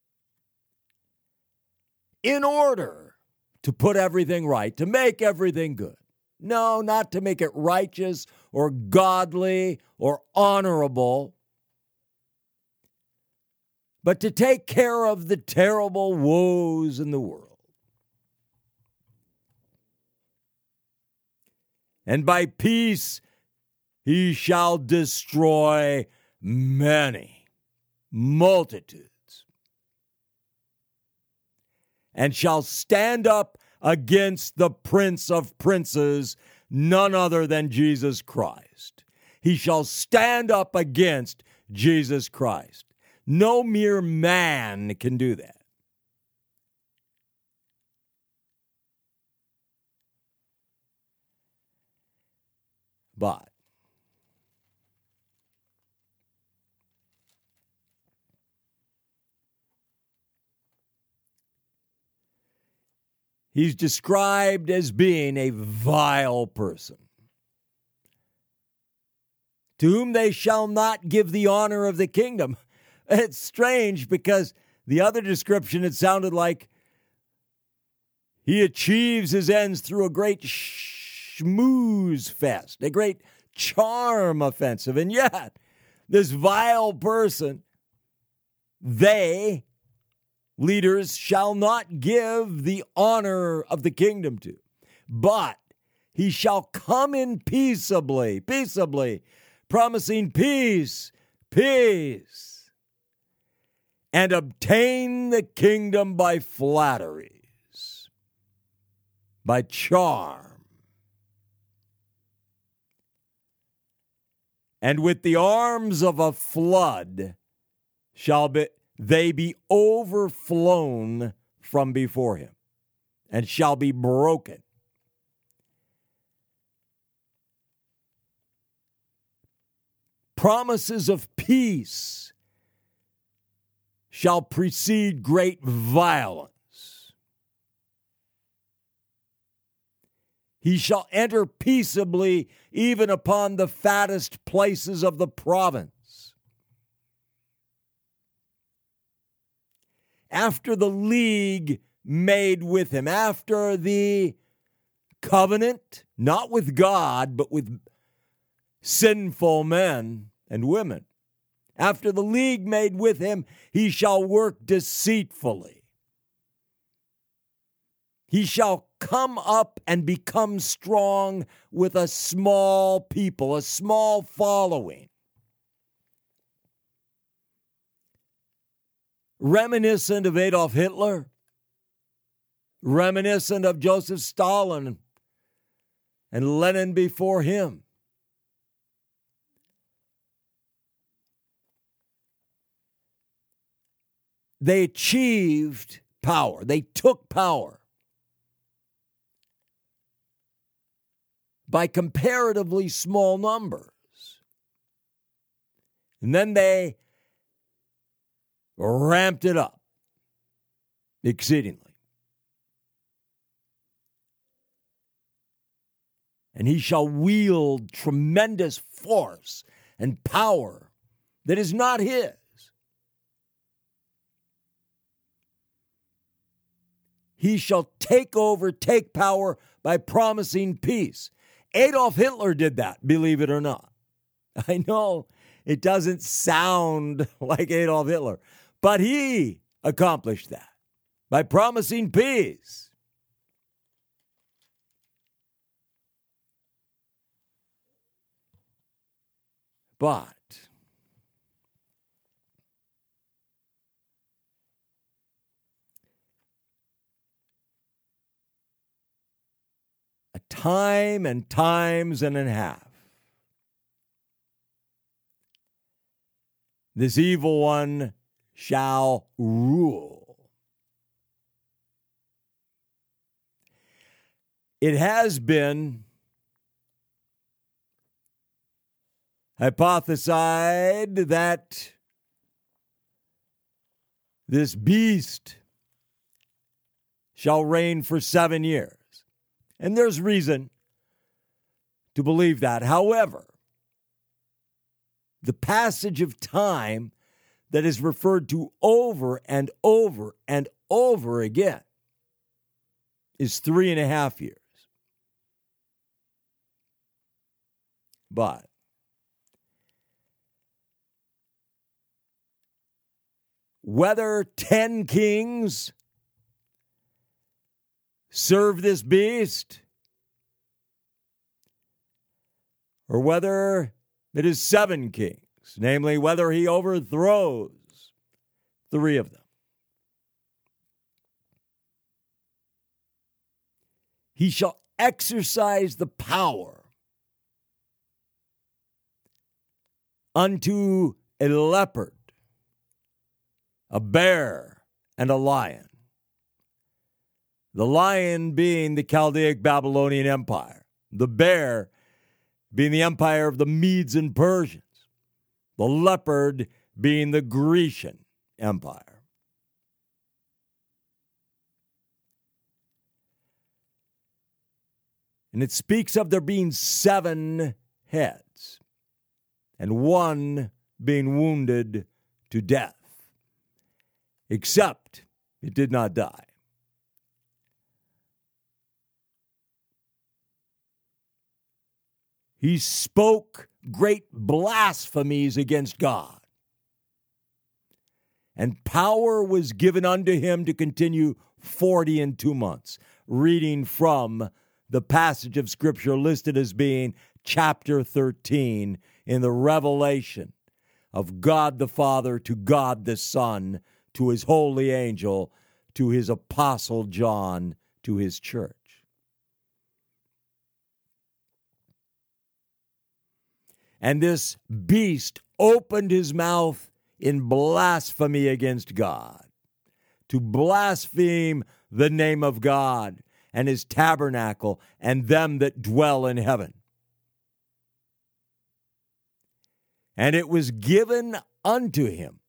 in order to put everything right, to make everything good. No, not to make it righteous or godly or honorable, but to take care of the terrible woes in the world. And by peace he shall destroy many, multitudes, and shall stand up against the Prince of Princes, none other than Jesus Christ. He shall stand up against Jesus Christ. No mere man can do that. But he's described as being a vile person, to whom they shall not give the honor of the kingdom. It's strange because the other description, it sounded like he achieves his ends through a great schmooze fest, a great charm offensive. And yet, this vile person, they, leaders, shall not give the honor of the kingdom to, but he shall come in peaceably, peaceably, promising peace, peace, and obtain the kingdom by flatteries, by charm, and with the arms of a flood shall be they be overflown from before him, and shall be broken. Promises of peace shall precede great violence. He shall enter peaceably even upon the fattest places of the province. After the league made with him, after the covenant, not with God, but with sinful men and women, after the league made with him, he shall work deceitfully. He shall come up and become strong with a small people, a small following. Reminiscent of Adolf Hitler, reminiscent of Joseph Stalin and Lenin before him. They achieved power. They took power by comparatively small numbers. And then they ramped it up exceedingly. And he shall wield tremendous force and power that is not his. He shall take over, take power by promising peace. Adolf Hitler did that, believe it or not. I know it doesn't sound like Adolf Hitler, but he accomplished that by promising peace. But a time and times and a half, this evil one shall rule. It has been hypothesized that this beast shall reign for seven years. And there's reason to believe that. However, the passage of time that is referred to over and over and over again is three and a half years. But whether ten kings serve this beast, or whether it is seven kings, namely whether he overthrows three of them, he shall exercise the power unto a leopard, a bear, and a lion. The lion being the Chaldaic Babylonian Empire, the bear being the empire of the Medes and Persians, the leopard being the Grecian Empire. And it speaks of there being seven heads and one being wounded to death, except it did not die. He spoke great blasphemies against God, and power was given unto him to continue forty and two months. Reading from the passage of Scripture listed as being chapter thirteen in the revelation of God the Father to God the Son, to his holy angel, to his apostle John, to his church. And this beast opened his mouth in blasphemy against God, to blaspheme the name of God and his tabernacle and them that dwell in heaven. And it was given unto him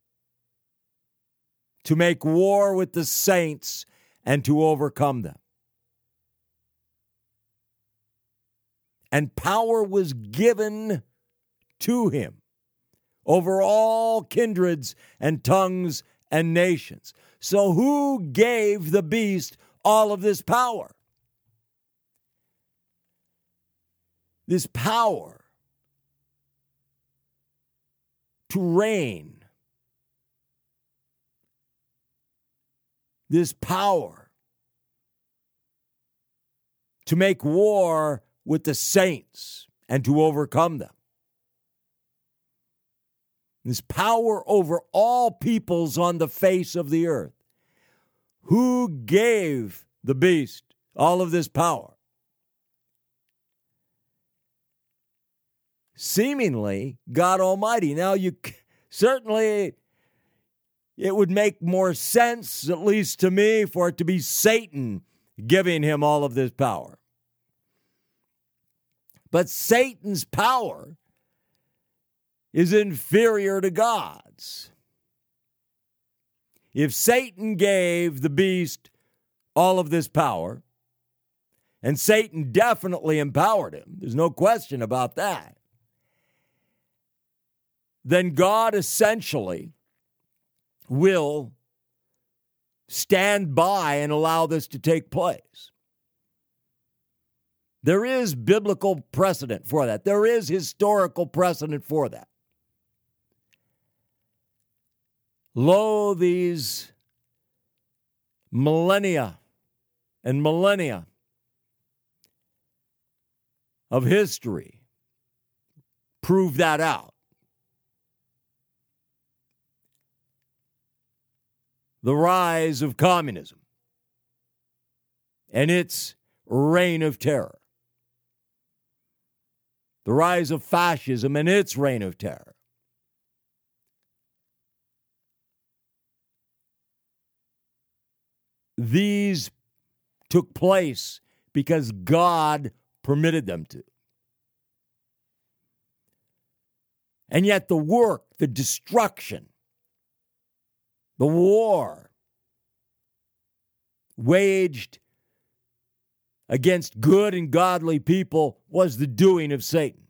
to make war with the saints and to overcome them. And power was given to him over all kindreds and tongues and nations. So who gave the beast all of this power? This power to reign, this power to make war with the saints and to overcome them. This power over all peoples on the face of the earth. Who gave the beast all of this power? Seemingly, God Almighty. Now, you certainly, it would make more sense, at least to me, for it to be Satan giving him all of this power. But Satan's power is inferior to God's. If Satan gave the beast all of this power, and Satan definitely empowered him, there's no question about that, then God essentially will stand by and allow this to take place. There is biblical precedent for that. There is historical precedent for that. Lo, these millennia and millennia of history prove that out. The rise of communism and its reign of terror. The rise of fascism and its reign of terror. These took place because God permitted them to. And yet the work, the destruction, the war waged against good and godly people was the doing of Satan.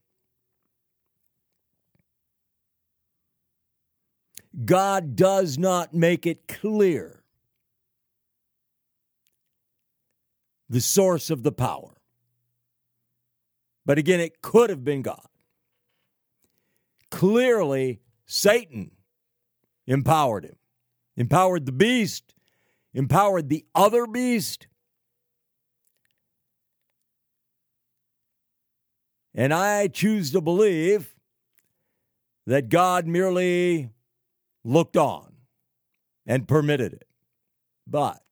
God does not make it clear the source of the power. But again, it could have been God. Clearly, Satan empowered him, empowered the beast, empowered the other beast. And I choose to believe that God merely looked on and permitted it. But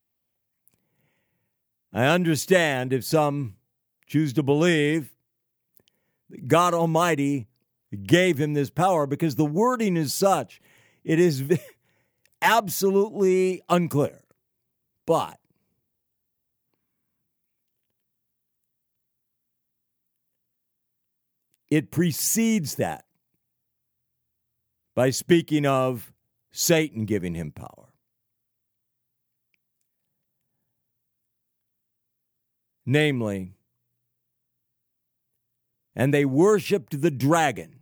I understand if some choose to believe that God Almighty gave him this power, because the wording is such, it is absolutely unclear. But it precedes that by speaking of Satan giving him power. Namely, and they worshipped the dragon,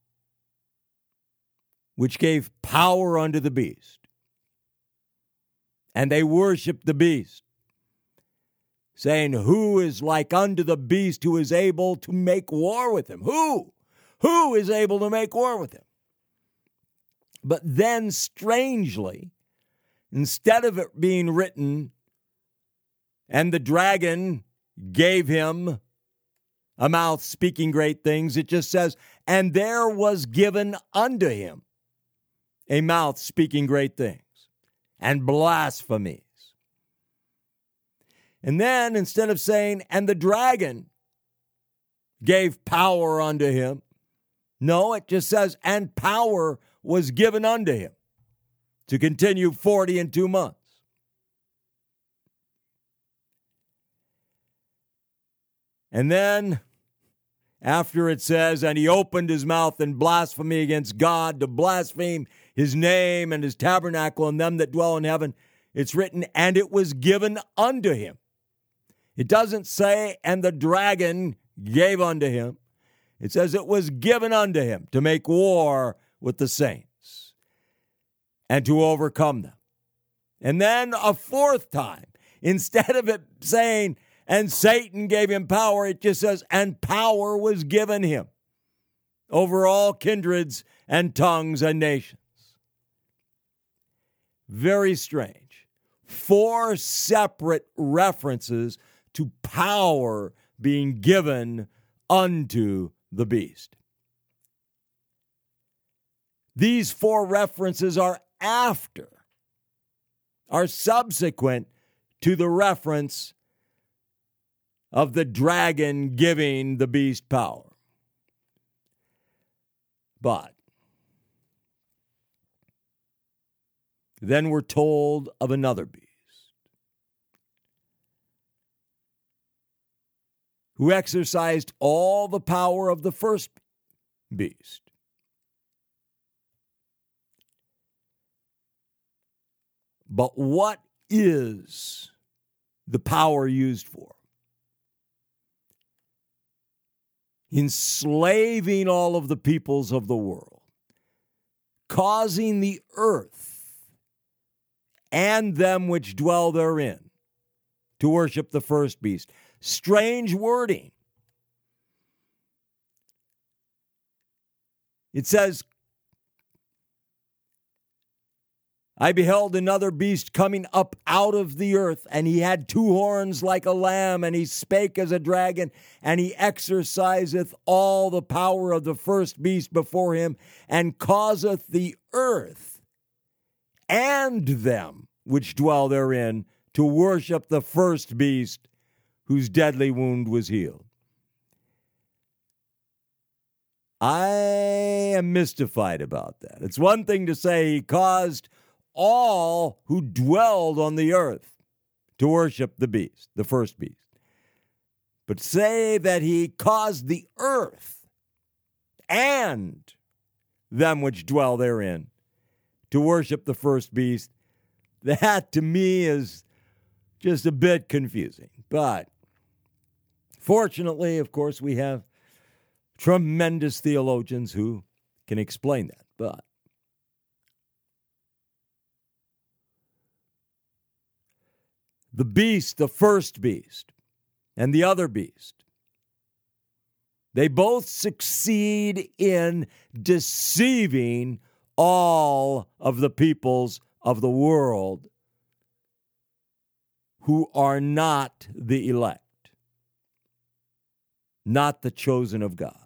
which gave power unto the beast. And they worshipped the beast, saying, who is like unto the beast who is able to make war with him? Who? Who is able to make war with him? But then, strangely, instead of it being written, and the dragon gave him a mouth speaking great things, it just says, and there was given unto him a mouth speaking great things and blasphemies. And then, instead of saying, and the dragon gave power unto him, no, it just says, and power was given unto him to continue forty and two months. And then, after it says, and he opened his mouth in blasphemy against God, to blaspheme his name and his tabernacle and them that dwell in heaven, it's written, and it was given unto him. It doesn't say, and the dragon gave unto him. It says it was given unto him to make war with the saints and to overcome them. And then a fourth time, instead of it saying, and Satan gave him power, it just says, and power was given him over all kindreds and tongues and nations. Very strange. Four separate references to power being given unto the beast. These four references are after, are subsequent to the reference of the dragon giving the beast power. But then we're told of another beast who exercised all the power of the first beast. But what is the power used for? Enslaving all of the peoples of the world, causing the earth and them which dwell therein to worship the first beast, strange wording. It says, I beheld another beast coming up out of the earth, and he had two horns like a lamb, and he spake as a dragon, and he exerciseth all the power of the first beast before him, and causeth the earth and them which dwell therein to worship the first beast, whose deadly wound was healed. I am mystified about that. It's one thing to say he caused all who dwelled on the earth to worship the beast, the first beast. But say that he caused the earth and them which dwell therein to worship the first beast. That to me is just a bit confusing. But fortunately, of course, we have tremendous theologians who can explain that. But the beast, the first beast, and the other beast, they both succeed in deceiving all of the peoples of the world who are not the elect, not the chosen of God.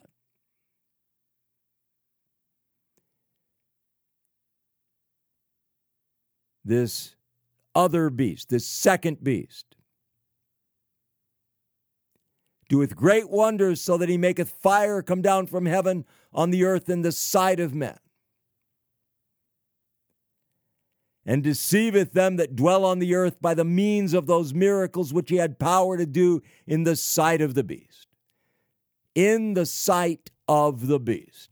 This other beast, this second beast, doeth great wonders, so that he maketh fire come down from heaven on the earth in the sight of men, and deceiveth them that dwell on the earth by the means of those miracles which he had power to do in the sight of the beast. In the sight of the beast.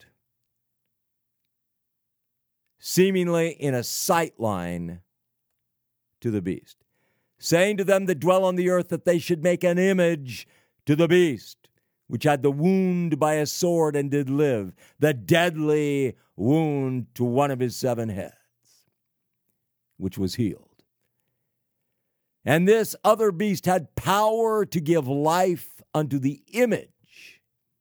Seemingly in a sight line to the beast, saying to them that dwell on the earth that they should make an image to the beast, which had the wound by a sword and did live, the deadly wound to one of his seven heads, which was healed. And this other beast had power to give life unto the image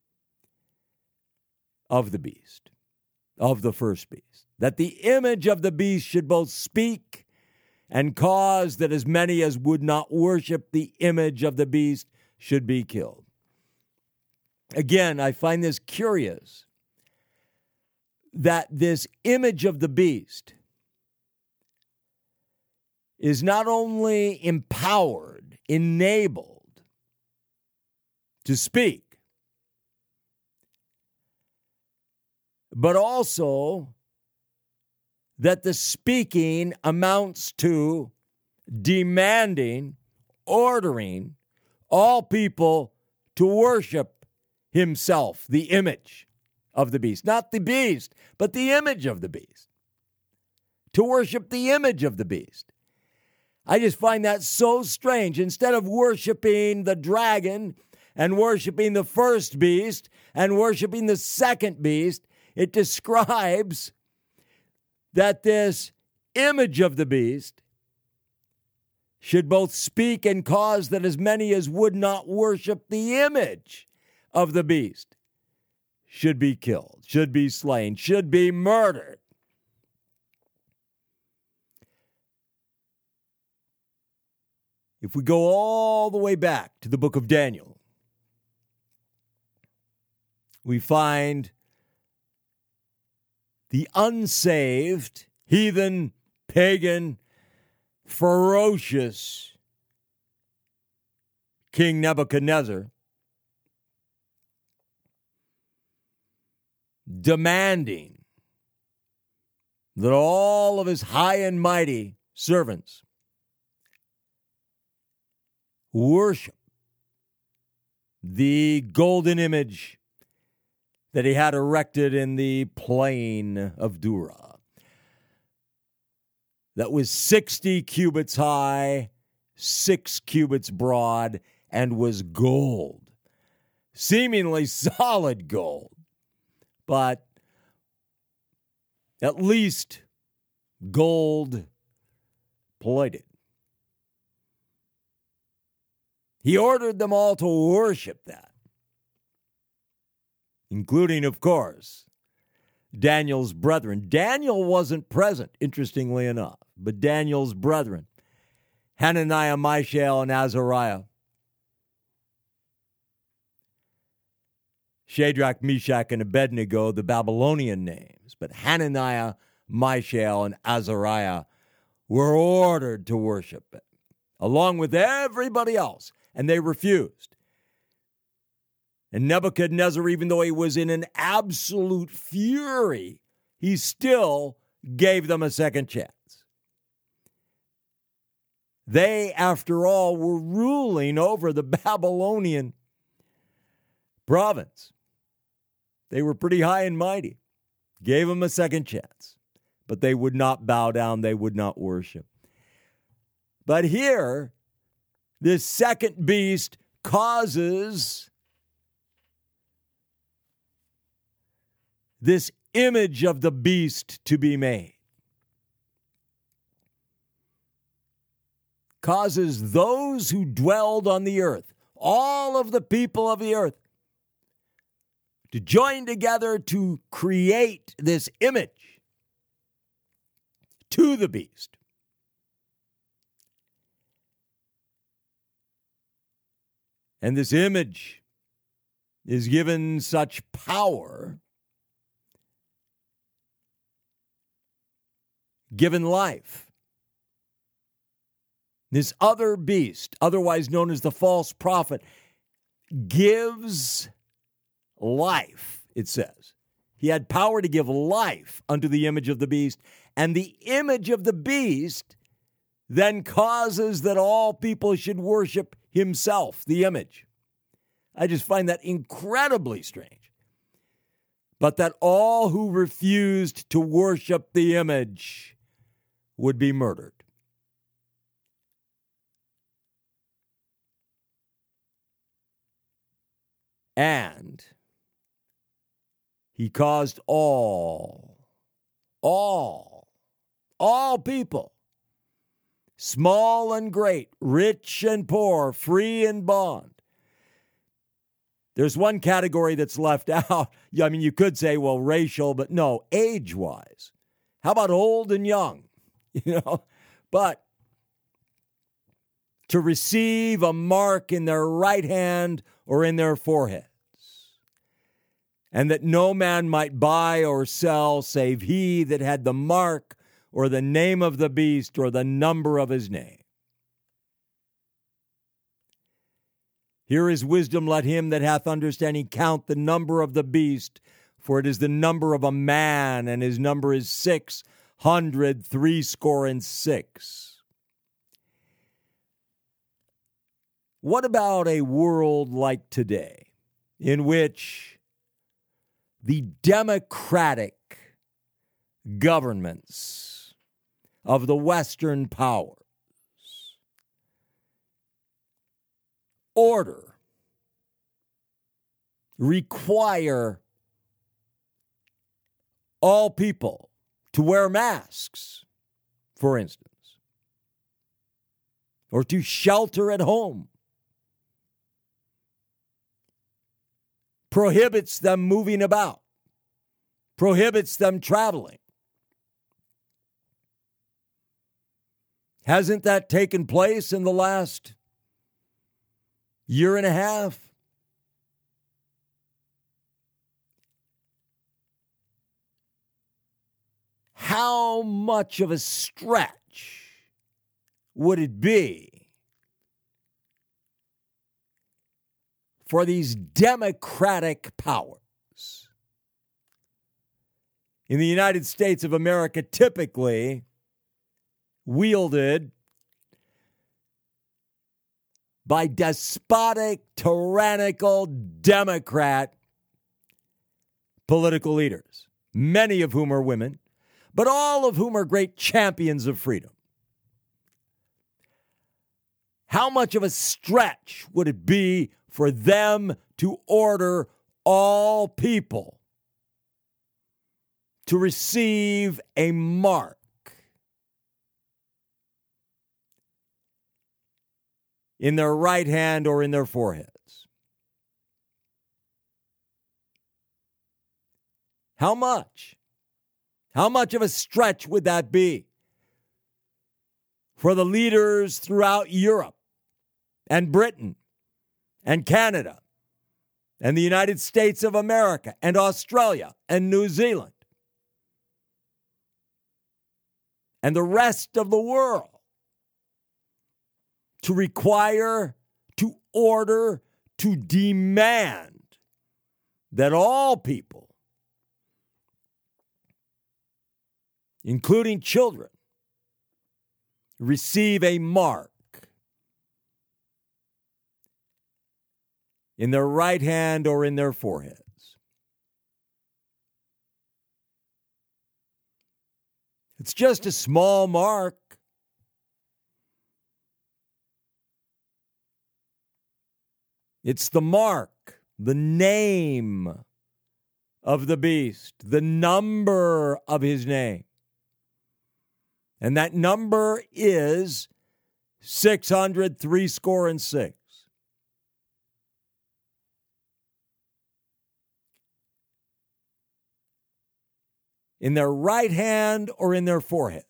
of the beast, of the first beast, that the image of the beast should both speak and cause that as many as would not worship the image of the beast should be killed. Again, I find this curious, that this image of the beast is not only empowered, enabled to speak, but also that the speaking amounts to demanding, ordering all people to worship himself, the image of the beast. Not the beast, but the image of the beast. To worship the image of the beast. I just find that so strange. Instead of worshiping the dragon and worshiping the first beast and worshiping the second beast, it describes that this image of the beast should both speak and cause that as many as would not worship the image of the beast should be killed, should be slain, should be murdered. If we go all the way back to the book of Daniel, we find the unsaved, heathen, pagan, ferocious King Nebuchadnezzar demanding that all of his high and mighty servants worship the golden image that he had erected in the plain of Dura, that was sixty cubits high, six cubits broad, and was gold, seemingly solid gold, but at least gold plated. He ordered them all to worship that, including, of course, Daniel's brethren. Daniel wasn't present, interestingly enough, but Daniel's brethren, Hananiah, Mishael, and Azariah, Shadrach, Meshach, and Abednego, the Babylonian names, but Hananiah, Mishael, and Azariah were ordered to worship it, along with everybody else, and they refused. And Nebuchadnezzar, even though he was in an absolute fury, he still gave them a second chance. They, after all, were ruling over the Babylonian province. They were pretty high and mighty. Gave them a second chance. But they would not bow down. They would not worship. But here, this second beast causes this image of the beast to be made. Causes those who dwelled on the earth, all of the people of the earth, to join together to create this image to the beast. And this image is given such power, given life. This other beast, otherwise known as the false prophet, gives life, it says. He had power to give life unto the image of the beast, and the image of the beast then causes that all people should worship himself, the image. I just find that incredibly strange. But that all who refused to worship the image would be murdered. And he caused all, all, all people, small and great, rich and poor, free and bond. There's one category that's left out. I mean, you could say, well, racial, but no, age-wise. How about old and young? You know, but to receive a mark in their right hand or in their foreheads, and that no man might buy or sell save he that had the mark or the name of the beast or the number of his name. Here is wisdom, let him that hath understanding count the number of the beast, for it is the number of a man, and his number is six hundred threescore and six. What about a world like today, in which the democratic governments of the Western powers order, require all people to wear masks, for instance, or to shelter at home, prohibits them moving about, prohibits them traveling. Hasn't that taken place in the last year and a half? How much of a stretch would it be for these democratic powers in the United States of America, typically wielded by despotic, tyrannical, Democrat political leaders, many of whom are women, but all of whom are great champions of freedom? How much of a stretch would it be for them to order all people to receive a mark? in their right hand or in their foreheads. How much? How much of a stretch would that be for the leaders throughout Europe and Britain and Canada and the United States of America and Australia and New Zealand and the rest of the world to require, to order, to demand that all people, including children, receive a mark in their right hand or in their foreheads? It's just a small mark. It's the mark, the name of the beast, the number of his name. And that number is six hundred, three score and six. In their right hand or in their foreheads.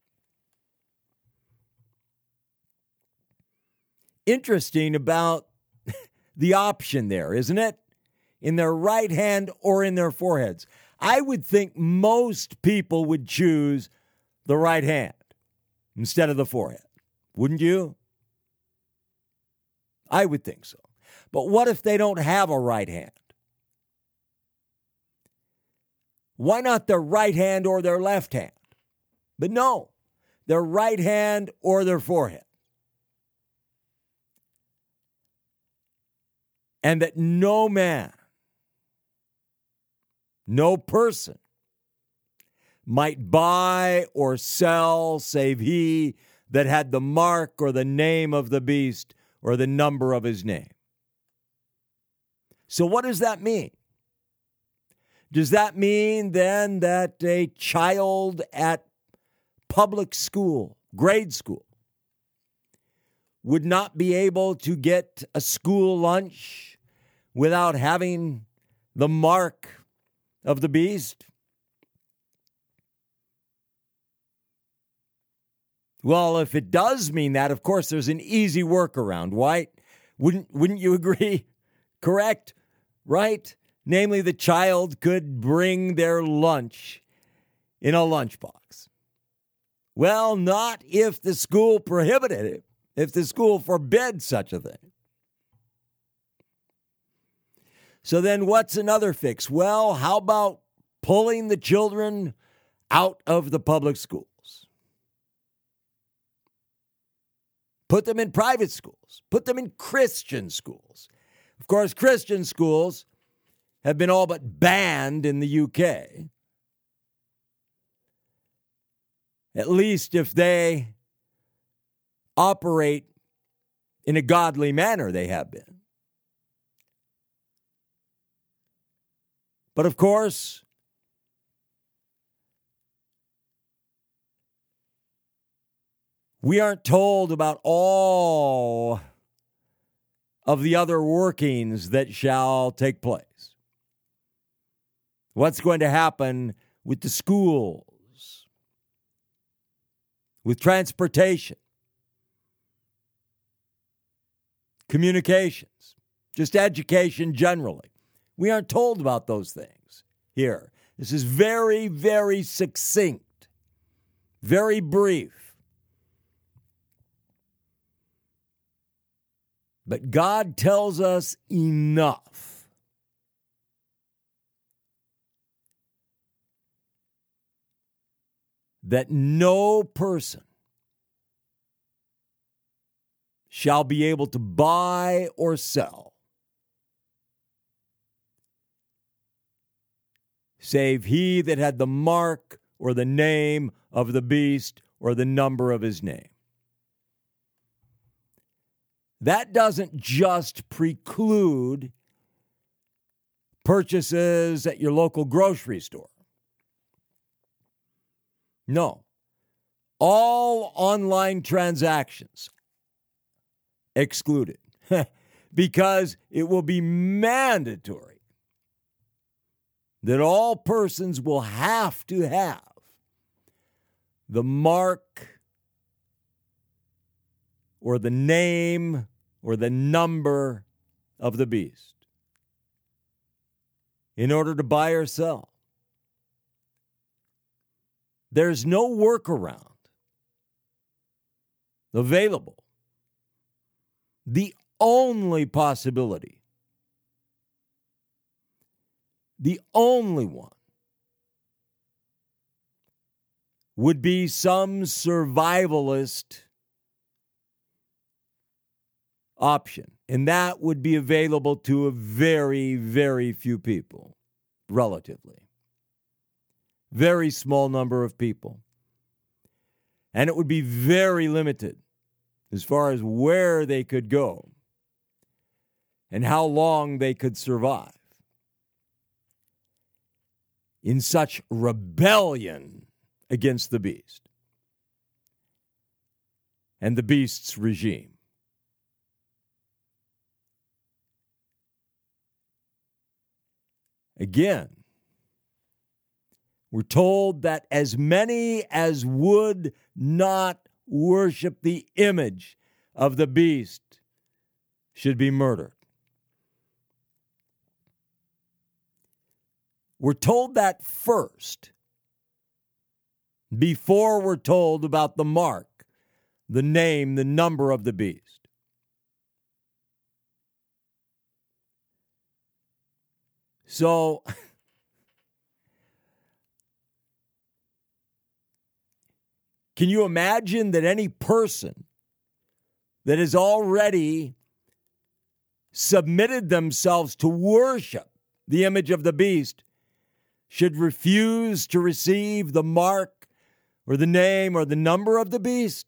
Interesting about the option there, isn't it? In their right hand or in their foreheads. I would think most people would choose the right hand instead of the forehead. Wouldn't you? I would think so. But what if they don't have a right hand? Why not their right hand or their left hand? But no, their right hand or their forehead. And that no man, no person might buy or sell save he that had the mark or the name of the beast or the number of his name. So what does that mean? Does that mean then that a child at public school, grade school, would not be able to get a school lunch without having the mark of the beast? Well, if it does mean that, of course, there's an easy workaround, right? Wouldn't, wouldn't you agree? Correct? Right? Namely, the child could bring their lunch in a lunchbox. Well, not if the school prohibited it, if the school forbid such a thing. So then what's another fix? Well, how about pulling the children out of the public schools? Put them in private schools. Put them in Christian schools. Of course, Christian schools have been all but banned in the U K. At least if they operate in a godly manner, they have been. But of course, we aren't told about all of the other workings that shall take place. What's going to happen with the schools, with transportation, communications, just education generally. We aren't told about those things here. This is very, very succinct, very brief. But God tells us enough. That no person shall be able to buy or sell save he that had the mark or the name of the beast or the number of his name. That doesn't just preclude purchases at your local grocery store. No. All online transactions, excluded because it will be mandatory that all persons will have to have the mark or the name or the number of the beast in order to buy or sell. There's no workaround available. The only possibility, the only one, would be some survivalist option. And that would be available to a very, very few people, relatively. Very small number of people. And it would be very limited as far as where they could go and how long they could survive in such rebellion against the beast and the beast's regime. Again, we're told that as many as would not worship the image of the beast should be murdered. We're told that first, before we're told about the mark, the name, the number of the beast. So, can you imagine that any person that has already submitted themselves to worship the image of the beast should refuse to receive the mark or the name or the number of the beast?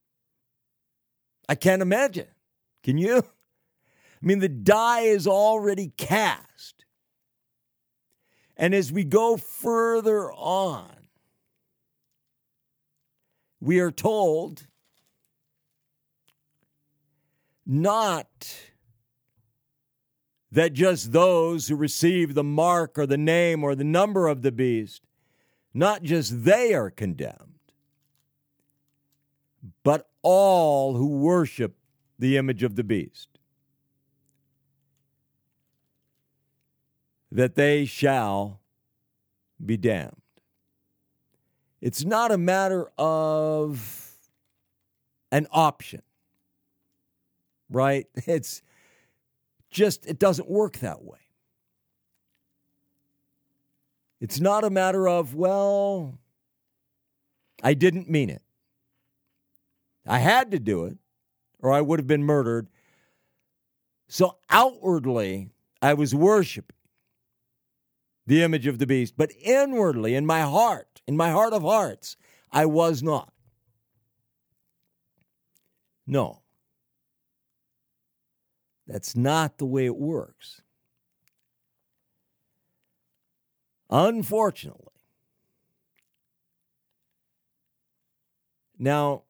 I can't imagine. Can you? I mean, the die is already cast. And as we go further on, we are told not that just those who receive the mark or the name or the number of the beast, not just they are condemned, but all who worship the image of the beast, that they shall be damned. It's not a matter of an option, right? It's just, it doesn't work that way. It's not a matter of, well, I didn't mean it. I had to do it, or I would have been murdered. So outwardly, I was worshiping the image of the beast, but inwardly, in my heart, in my heart of hearts, I was not. No. That's not the way it works. Unfortunately. Now,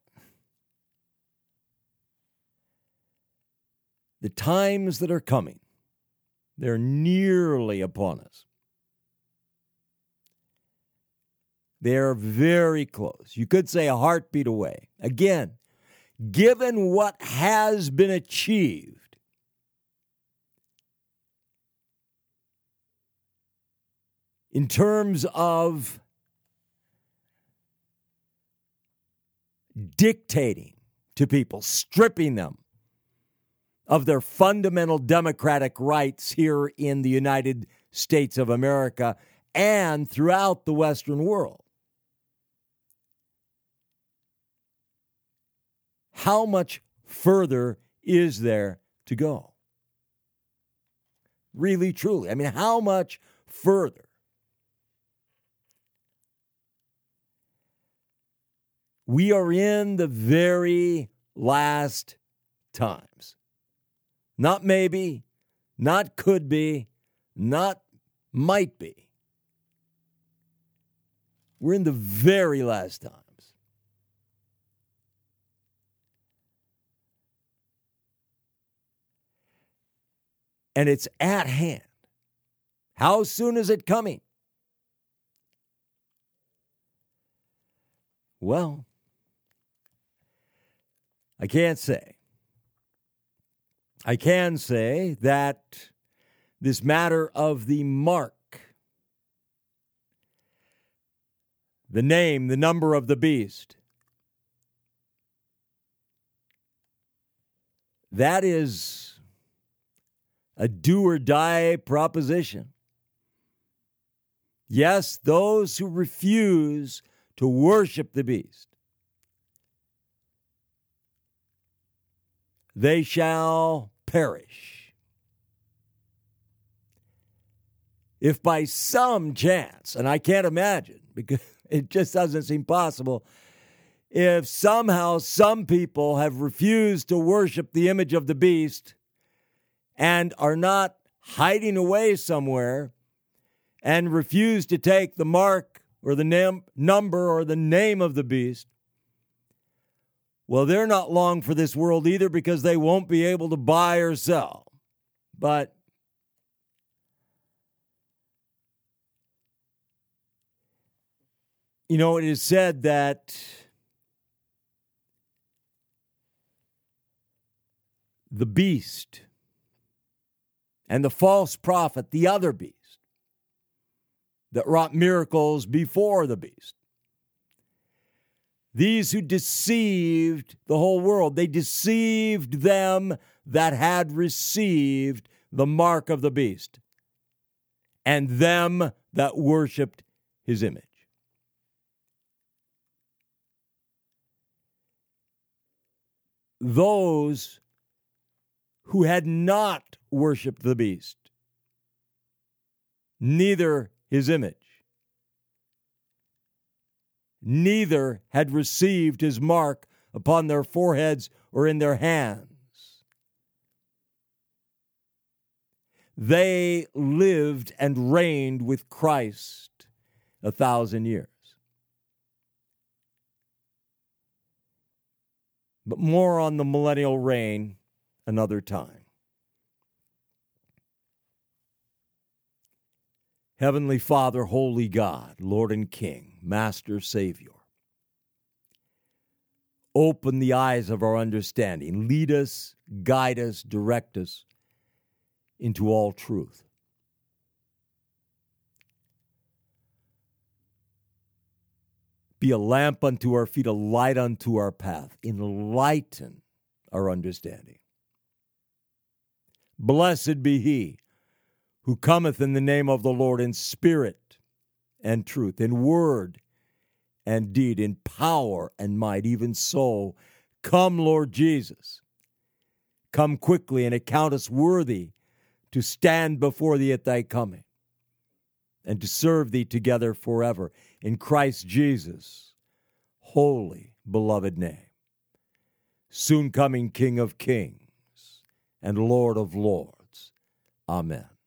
the times that are coming, they're nearly upon us. They're very close. You could say a heartbeat away. Again, given what has been achieved, in terms of dictating to people, stripping them of their fundamental democratic rights here in the United States of America and throughout the Western world. How much further is there to go? Really, truly. I mean, how much further? We are in the very last times. Not maybe, not could be, not might be. We're in the very last times. and it's at hand. How soon is it coming? Well, I can't say. I can say that this matter of the mark, the name, the number of the beast, that is a do or die proposition. Yes, those who refuse to worship the beast, they shall perish. If by some chance, and I can't imagine, because it just doesn't seem possible, if somehow some people have refused to worship the image of the beast and are not hiding away somewhere and refuse to take the mark or the name, number or the name of the beast, well, they're not long for this world either, because they won't be able to buy or sell. But you know, it is said that the beast and the false prophet, the other beast, that wrought miracles before the beast, these who deceived the whole world, they deceived them that had received the mark of the beast and them that worshiped his image. Those who had not worshiped the beast, neither his image, neither had received his mark upon their foreheads or in their hands, they lived and reigned with Christ a thousand years. But more on the millennial reign another time. Heavenly Father, Holy God, Lord and King, Master, Savior, open the eyes of our understanding. Lead us, guide us, direct us into all truth. Be a lamp unto our feet, a light unto our path. Enlighten our understanding. Blessed be he who cometh in the name of the Lord in spirit and truth, in word and deed, in power and might. Even so, come, Lord Jesus. Come quickly, and account us worthy to stand before thee at thy coming, and to serve thee together forever. In Christ Jesus' holy, beloved name. Soon coming King of kings and Lord of lords. Amen.